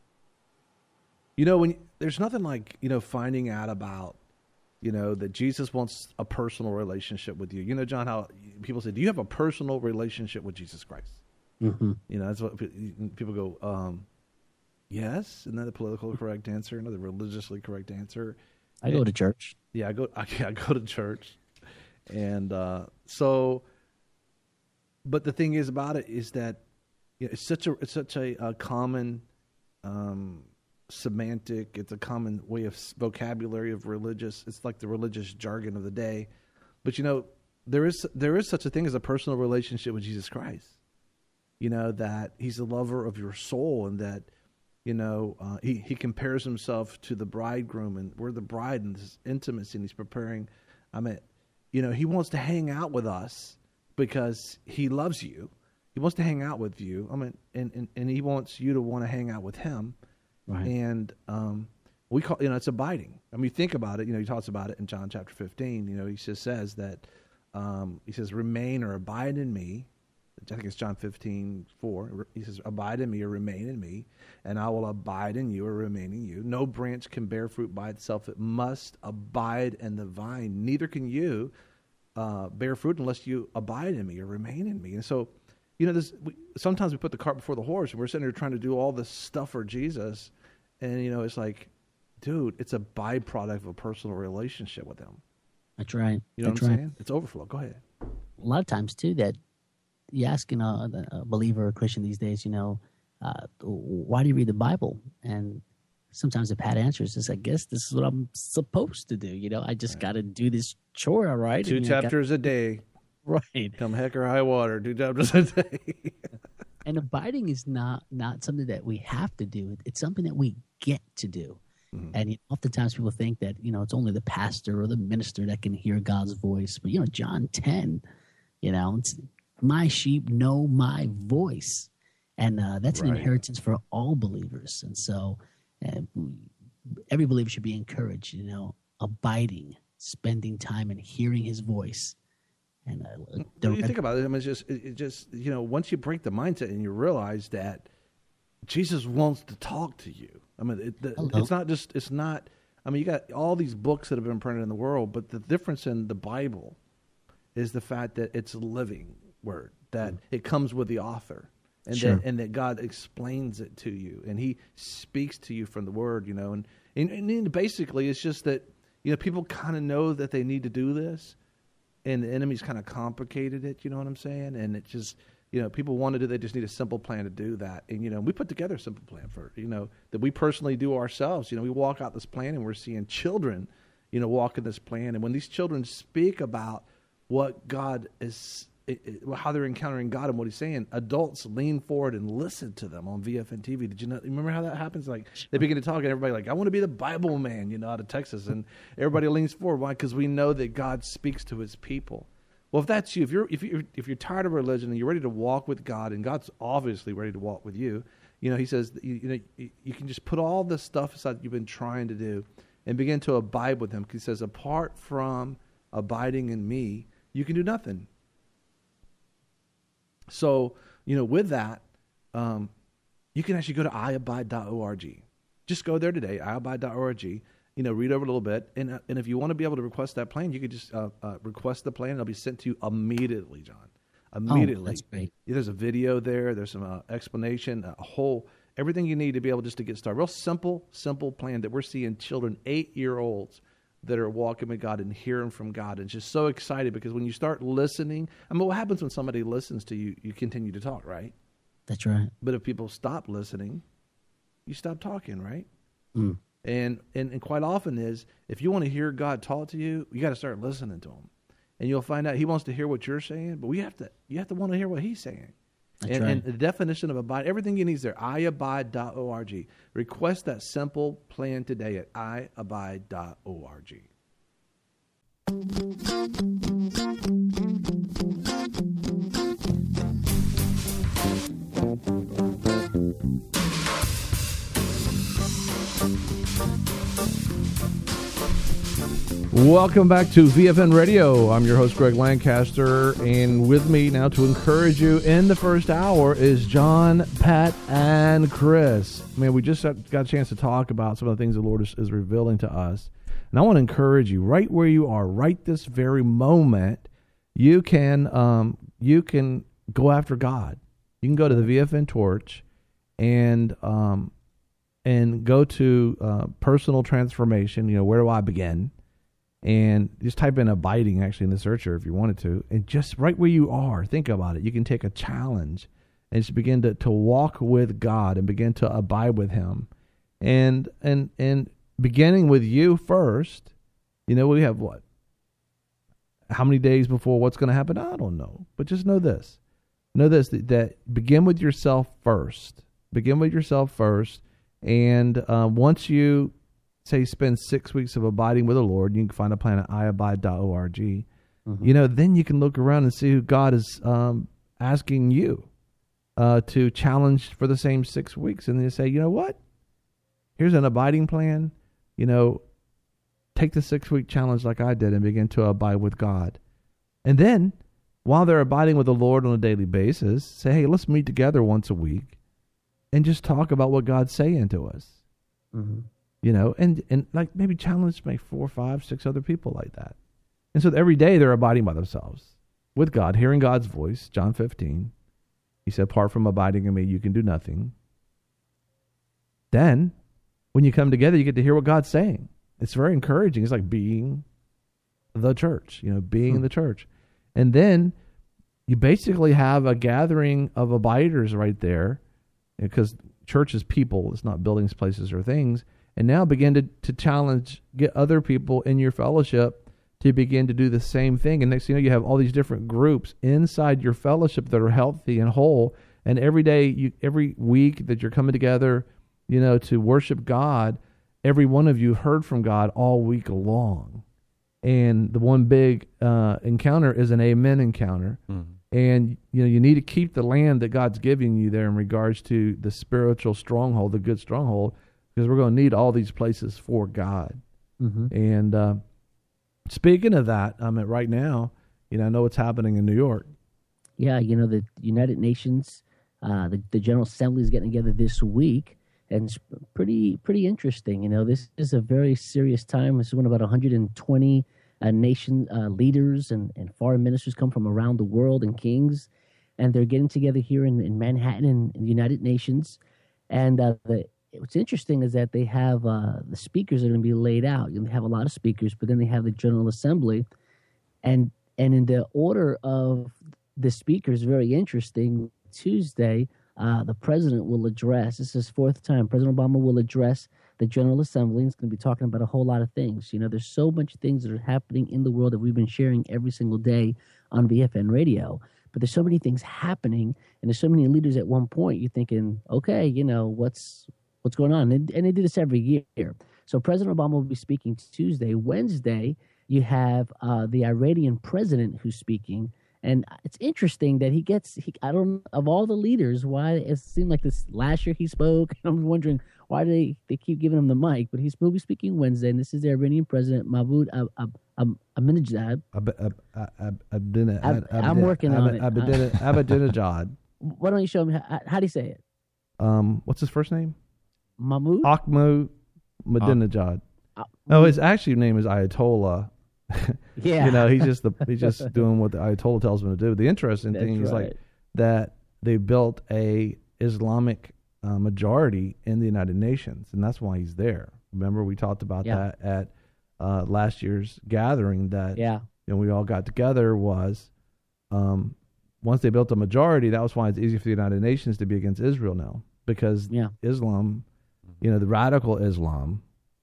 You know, when you, there's nothing like, you know, finding out about, you know, that Jesus wants a personal relationship with you. You know, John, how people say, do you have a personal relationship with Jesus Christ? Mm-hmm. You know, that's what people go, um, yes. Isn't that the political correct answer? Another religiously correct answer. I go and, to church. Yeah, I go, I, I go to church. And uh, so, but the thing is about it is that, you know, it's such a, it's such a, a common, um, semantic, it's a common way of vocabulary of religious, it's like the religious jargon of the day. But you know, there is there is such a thing as a personal relationship with Jesus Christ. You know, that he's the lover of your soul, and that, you know, uh, he, he compares himself to the bridegroom, and we're the bride in this intimacy, and he's preparing. I mean, you know, he wants to hang out with us because he loves you. He wants to hang out with you. I mean, and, and, and he wants you to want to hang out with him. Right. And um, we call, you know, it's abiding. I mean, think about it. You know, he talks about it in John chapter fifteen. You know, he just says that, um, he says, remain or abide in me. I think it's John fifteen four. He says, abide in me or remain in me, and I will abide in you or remain in you. No branch can bear fruit by itself. It must abide in the vine. Neither can you uh, bear fruit unless you abide in me or remain in me. And so, you know, this, we, sometimes we put the cart before the horse, and we're sitting there trying to do all this stuff for Jesus. And, you know, it's like, dude, it's a byproduct of a personal relationship with him. That's right. You know That's what I'm right. saying? It's overflow. Go ahead. A lot of times, too, that you ask you know, a believer or a Christian these days, you know, uh, why do you read the Bible? And sometimes the pat answer is just, I guess this is what I'm supposed to do. You know, I just right. got to do this chore, all right? Two and, chapters gotta, a day. Right. Come heck or high water, two chapters a day. And abiding is not, not something that we have to do. It's something that we get to do. Mm-hmm. And you know, oftentimes people think that, you know, it's only the pastor or the minister that can hear God's voice. But, you know, John ten, you know, it's, my sheep know my voice. And uh, that's an Right. inheritance for all believers. And so uh, every believer should be encouraged, you know, abiding, spending time and hearing his voice. And uh, When you think about it, I mean, it's just, it, it just, you know, once you break the mindset and you realize that Jesus wants to talk to you. I mean, it, the, Hello. it's not just, it's not, I mean, you got all these books that have been printed in the world, but the difference in the Bible is the fact that it's a living word, that it comes with the author, and Sure. that and that God explains it to you, and He speaks to you from the word, you know, and and, and basically it's just that, you know, people kind of know that they need to do this, and the enemy's kind of complicated it, you know what I'm saying? And it just, you know, people want to do, they just need a simple plan to do that. And, you know, we put together a simple plan for, you know, that we personally do ourselves. You know, we walk out this plan and we're seeing children, you know, walk in this plan. And when these children speak about what God is, it, it, how they're encountering God and what He's saying, adults lean forward and listen to them on V F N T V. Did you know, remember how that happens? Like, they begin to talk and everybody like, I want to be the Bible man, you know, out of Texas. And everybody leans forward. Why? Because we know that God speaks to His people. Well, if that's you, if you're if you're if you're tired of religion and you're ready to walk with God, and God's obviously ready to walk with you, you know, He says, you, you know, you, you can just put all the stuff aside that you've been trying to do, and begin to abide with Him. He says, apart from abiding in Me, you can do nothing. So, you know, with that, um, you can actually go to i abide dot org. Just go there today, i abide dot org. You know, read over a little bit, and uh, and if you want to be able to request that plan, you could just uh, uh, request the plan. It'll be sent to you immediately, John. Immediately. Oh, that's great. There's a video there. There's some uh, explanation, a whole everything you need to be able just to get started. Real simple, simple plan that we're seeing children, eight-year-olds, that are walking with God and hearing from God, and just so excited because when you start listening, I mean, what happens when somebody listens to you? You continue to talk, right? That's right. But if people stop listening, you stop talking, right? Mm. And, and and quite often is, if you want to hear God talk to you, you got to start listening to Him, and you'll find out He wants to hear what you're saying, but we have to you have to want to hear what He's saying. That's And, right. and the definition of abide, everything you need is there. i abide dot org. Request that simple plan today at i abide dot org. Welcome back to V F N Radio. I'm your host, Greg Lancaster, and with me now to encourage you in the first hour is John, Pat, and Chris. Man, we just got a chance to talk about some of the things the Lord is, is revealing to us. And I want to encourage you, right where you are, right this very moment, you can um, you can go after God. You can go to the V F N Torch and um, and go to uh, personal transformation. You know, where do I begin? And just type in abiding actually in the searcher if you wanted to. And just right where you are, think about it. You can take a challenge and just begin to, to walk with God and begin to abide with Him. And and and beginning with you first, you know, we have what? How many days before what's going to happen? I don't know. But just know this. Know this, that, that begin with yourself first. Begin with yourself first. And uh, once you say spend six weeks of abiding with the Lord, you can find a plan at i abide dot org. Mm-hmm. You know, then you can look around and see who God is um, asking you uh, to challenge for the same six weeks. And then you say, you know what? Here's an abiding plan. You know, take the six-week challenge like I did and begin to abide with God. And then, while they're abiding with the Lord on a daily basis, say, hey, let's meet together once a week and just talk about what God's saying to us. Mm-hmm. You know, and, and like maybe challenge maybe four, five, six other people like that. And so every day they're abiding by themselves with God, hearing God's voice. John fifteen, He said, apart from abiding in Me, you can do nothing. Then, when you come together, you get to hear what God's saying. It's very encouraging. It's like being the church, you know, being hmm. the church. And then you basically have a gathering of abiders right there, because church is people. It's not buildings, places, or things. And now begin to, to challenge, get other people in your fellowship to begin to do the same thing. And next thing you know, you have all these different groups inside your fellowship that are healthy and whole. And every day, you, every week that you're coming together, you know, to worship God, every one of you heard from God all week long. And the one big uh, encounter is an amen encounter. Mm-hmm. And you know, you need to keep the land that God's giving you there in regards to the spiritual stronghold, the good stronghold, because we're going to need all these places for God. Mm-hmm. And uh, speaking of that, I mean, right now, you know, I know what's happening in New York. Yeah, you know, the United Nations, uh, the, the General Assembly is getting together this week, and it's pretty pretty interesting. You know, this is a very serious time. This is when about one hundred twenty uh, nation uh, leaders and, and foreign ministers come from around the world and kings, and they're getting together here in, in Manhattan in, in the United Nations. And uh, the, what's interesting is that they have uh, the speakers are going to be laid out. You know, they have a lot of speakers, but then they have the General Assembly, and and in the order of the speakers, very interesting. Tuesday, uh, the president will address. This is his fourth time. President Obama will address the General Assembly. He's going to be talking about a whole lot of things. You know, there's so much things that are happening in the world that we've been sharing every single day on V F N Radio. But there's so many things happening, and there's so many leaders at one point. You're thinking, okay, you know, what's what's going on? And, and they do this every year. So President Obama will be speaking Tuesday. Wednesday, you have uh, the Iranian president who's speaking. And it's interesting that he gets, he, I don't, of all the leaders, why it seemed like this last year he spoke. I'm wondering why they, they keep giving him the mic, but he's will be speaking Wednesday, and this is the Iranian president, Mahmoud Ahmadinejad. I'm working on it. Ahmadinejad. Why don't you show me, how, how do you say it? Um, what's his first name? Mahmoud? Ahmadinejad. Uh, No, his actual name is Ayatollah. Yeah. You know, he's just the he's just doing what the Ayatollah tells him to do. The interesting That's thing is right. like that they built a Islamic uh, majority in the United Nations, and that's why he's there. Remember, we talked about Yeah. that at uh, last year's gathering. That Yeah. you know, we all got together was um, once they built a majority. That was why it's easy for the United Nations to be against Israel now, because Yeah. Islam, you know, the radical Islam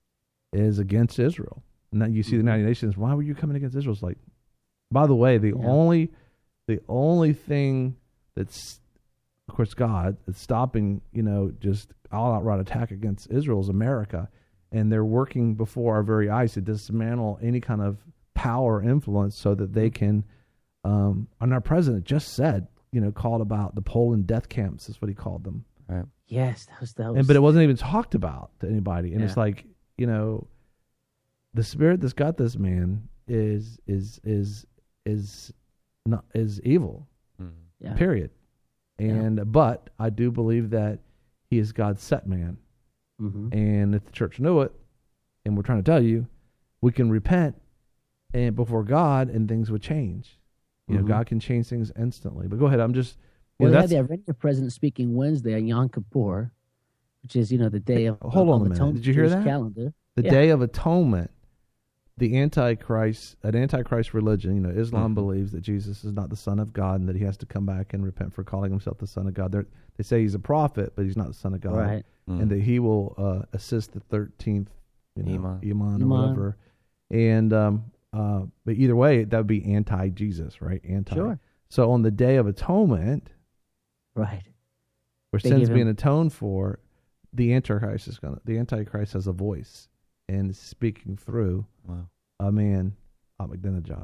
is against Israel. And then you see the United Nations, why were you coming against Israel? It's like, by the way, the Yeah. only the only thing that's, of course, God, that's stopping, you know, just all outright attack against Israel is America. And they're working before our very eyes to dismantle any kind of power influence so that they can, um, and our president just said, you know, called about the Poland death camps, is what he called them. Right. Yes, that was, that was. And, but it wasn't even talked about to anybody. And Yeah. it's like, you know, the spirit that's got this man is is is is not is evil. Mhm. Yeah. Period. And but I do believe that he is God's set man. Mm-hmm. And if the church knew it, and we're trying to tell you, we can repent and before God, and things would change. You know, Mhm. God can change things instantly. But go ahead. I'm just. You Well, know, they had that's, the Iranian president speaking Wednesday on Yom Kippur, which is, you know, the day of, Hold of on a minute. atonement Did you hear Jewish that? calendar. the yeah. Day of Atonement. The Antichrist, an Antichrist religion, you know, Islam Mhm. believes that Jesus is not the Son of God and that he has to come back and repent for calling himself the Son of God. They're, they say he's a prophet, but he's not the Son of God. Right. Mhm. And that he will uh, assist the thirteenth, you know, Iman. Iman or Iman. whatever. And, um, uh, but either way, that would be anti-Jesus, right? Anti. Sure. So on the Day of Atonement, Right. where They sin's give him- being atoned for, the Antichrist is going to, the Antichrist has a voice and is speaking through Wow. a man, Ahmadinejad.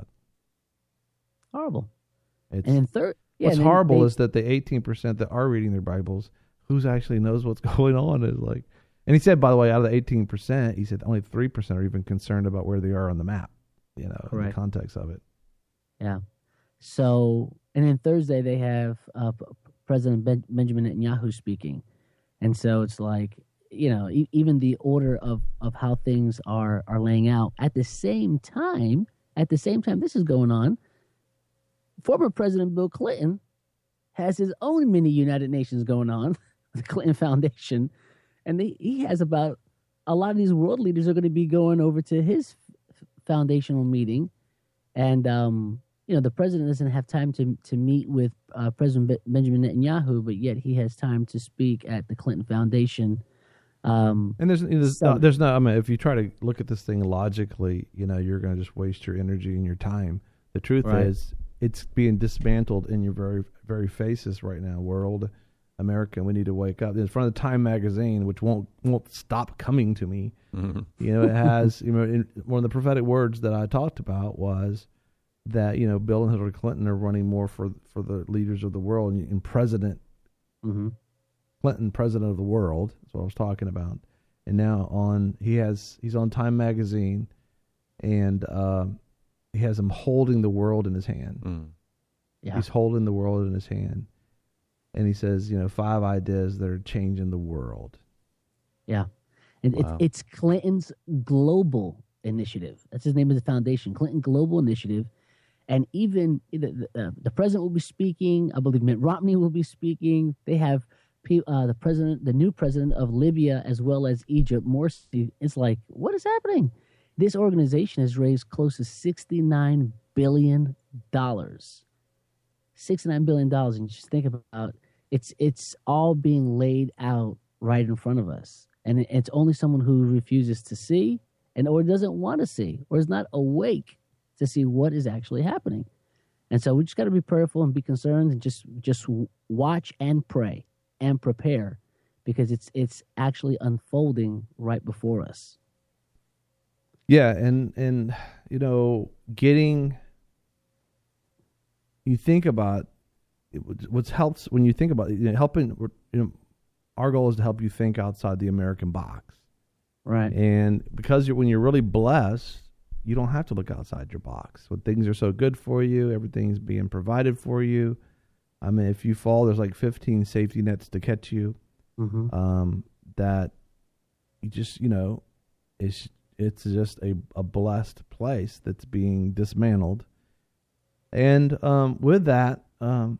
Horrible. It's, And then third, yeah, what's and then horrible they- is that the eighteen percent that are reading their Bibles, who's actually knows what's going on is like, and he said, by the way, out of the eighteen percent, he said only three percent are even concerned about where they are on the map, you know, in the Correct. context of it. Yeah. So, and then Thursday they have uh, P- President ben- Benjamin Netanyahu speaking, and so it's like, you know, e- even the order of of how things are are laying out at the same time. At the same time, this is going on. Former President Bill Clinton has his own mini United Nations going on, the Clinton Foundation, and they, he has about a lot of these world leaders are going to be going over to his f- foundational meeting, and um, you know, the president doesn't have time to to meet with uh, President Be- Benjamin Netanyahu, but yet he has time to speak at the Clinton Foundation. Um, And there's there's, So- no, there's no, I mean, if you try to look at this thing logically, you know, you're going to just waste your energy and your time. The truth Right. is, it's being dismantled in your very, very faces right now, world, America. We need to wake up. In front of Time magazine, which won't won't stop coming to me. Mhm. You know, it has, you know, in, one of the prophetic words that I talked about was that, you know, Bill and Hillary Clinton are running more for for the leaders of the world, and, and President Mm-hmm. Clinton, president of the world, that's what I was talking about. And now on he has he's on Time Magazine, and uh, he has him holding the world in his hand. Mm. Yeah. He's holding the world in his hand, and he says, you know, five ideas that are changing the world. Yeah. And Wow. it's, it's Clinton's Global Initiative. That's his name of the foundation, Clinton Global Initiative. And even the, the, uh, the president will be speaking. I believe Mitt Romney will be speaking. They have pe- uh, the president, the new president of Libya, as well as Egypt, Morsi. It's like, what is happening? This organization has raised close to sixty-nine billion dollars. sixty-nine billion dollars. And just think about it's it's all being laid out right in front of us. And it's only someone who refuses to see and or doesn't want to see or is not awake to see what is actually happening. And so we just got to be prayerful and be concerned and just just watch and pray and prepare, because it's it's actually unfolding right before us. Yeah, and and you know, getting you think about it, what's helps when you think about it, you know, helping. You know, our goal is to help you think outside the American box, Right. and because you're, when you're really blessed, you don't have to look outside your box. When things are so good for you, everything's being provided for you. I mean, if you fall, there's like fifteen safety nets to catch you. Mm-hmm. Um, that you just, you know, it's it's just a, a blessed place that's being dismantled. And um, with that, um,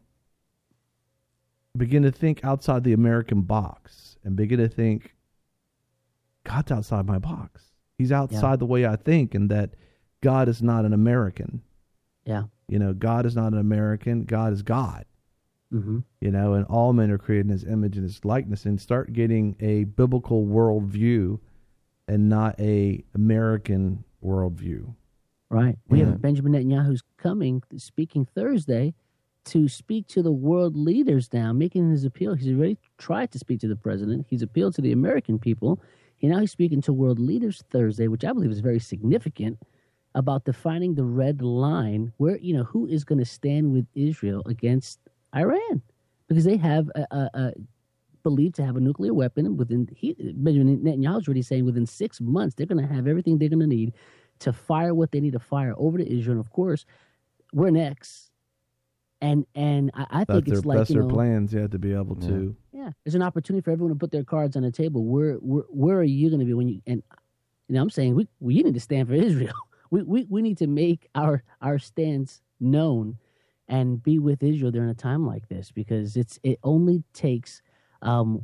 begin to think outside the American box and begin to think, God's outside my box. He's outside Yeah. the way I think, and that God is not an American. Yeah. You know, God is not an American. God is God. Mm-hmm. You know, and all men are created in his image and his likeness, and start getting a biblical worldview and not a American worldview. Right. We Yeah. have Benjamin Netanyahu's coming, speaking Thursday, to speak to the world leaders now, making his appeal. He's already tried to speak to the president. He's appealed to the American people. And now he's speaking to world leaders Thursday, which I believe is very significant, about defining the red line where, you know, who is going to stand with Israel against Iran, because they have a, a, a believed to have a nuclear weapon within, he, Benjamin Netanyahu's already saying within six months, they're going to have everything they're going to need to fire what they need to fire over to Israel. And of course, we're next. And and I, I That's think their, it's like, that's you their know, plans. You have to be able to. yeah, there's an opportunity for everyone to put their cards on the table. Where where, where are you going to be when you, and you know, I'm saying we, we need to stand for Israel. We, we we need to make our our stance known and be with Israel during a time like this, because it's it only takes um,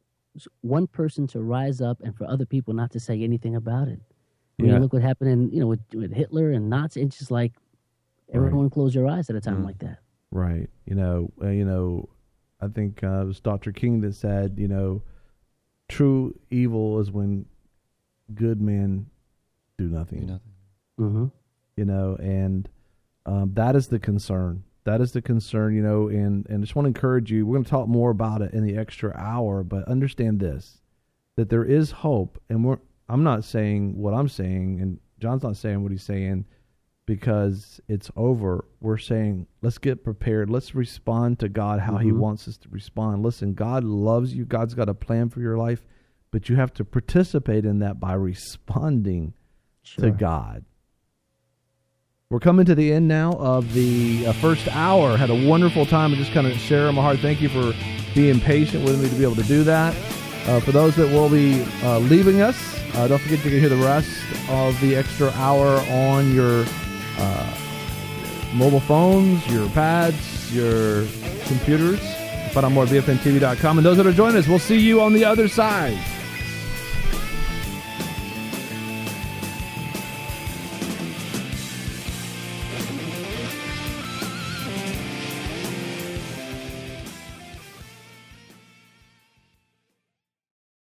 one person to rise up and for other people not to say anything about it. I mean, Yeah. look what happened in, you know, with, with Hitler and Nazis. It's just like everyone close your eyes at a time Mm. like that. Right. You know, uh, you know, I think uh, it was Doctor King that said, you know, true evil is when good men do nothing. Do nothing. Mm-hmm. You know, and um, that is the concern. That is the concern, you know, and, and I just want to encourage you. We're going to talk more about it in the extra hour, but understand this, that there is hope. And we're, I'm not saying what I'm saying, and John's not saying what he's saying because it's over. We're saying, let's get prepared. Let's respond to God how he Mhm. wants us to respond. Listen, God loves you. God's got a plan for your life, but you have to participate in that by responding Sure. to God. We're coming to the end now of the uh, first hour. Had a wonderful time and just kind of sharing my heart. Thank you for being patient with me to be able to do that. Uh, for those that will be uh, leaving us, uh, don't forget you can hear the rest of the extra hour on your uh, mobile phones, your pads, your computers. Find out more at B F N T V dot com. And those that are joining us, we'll see you on the other side.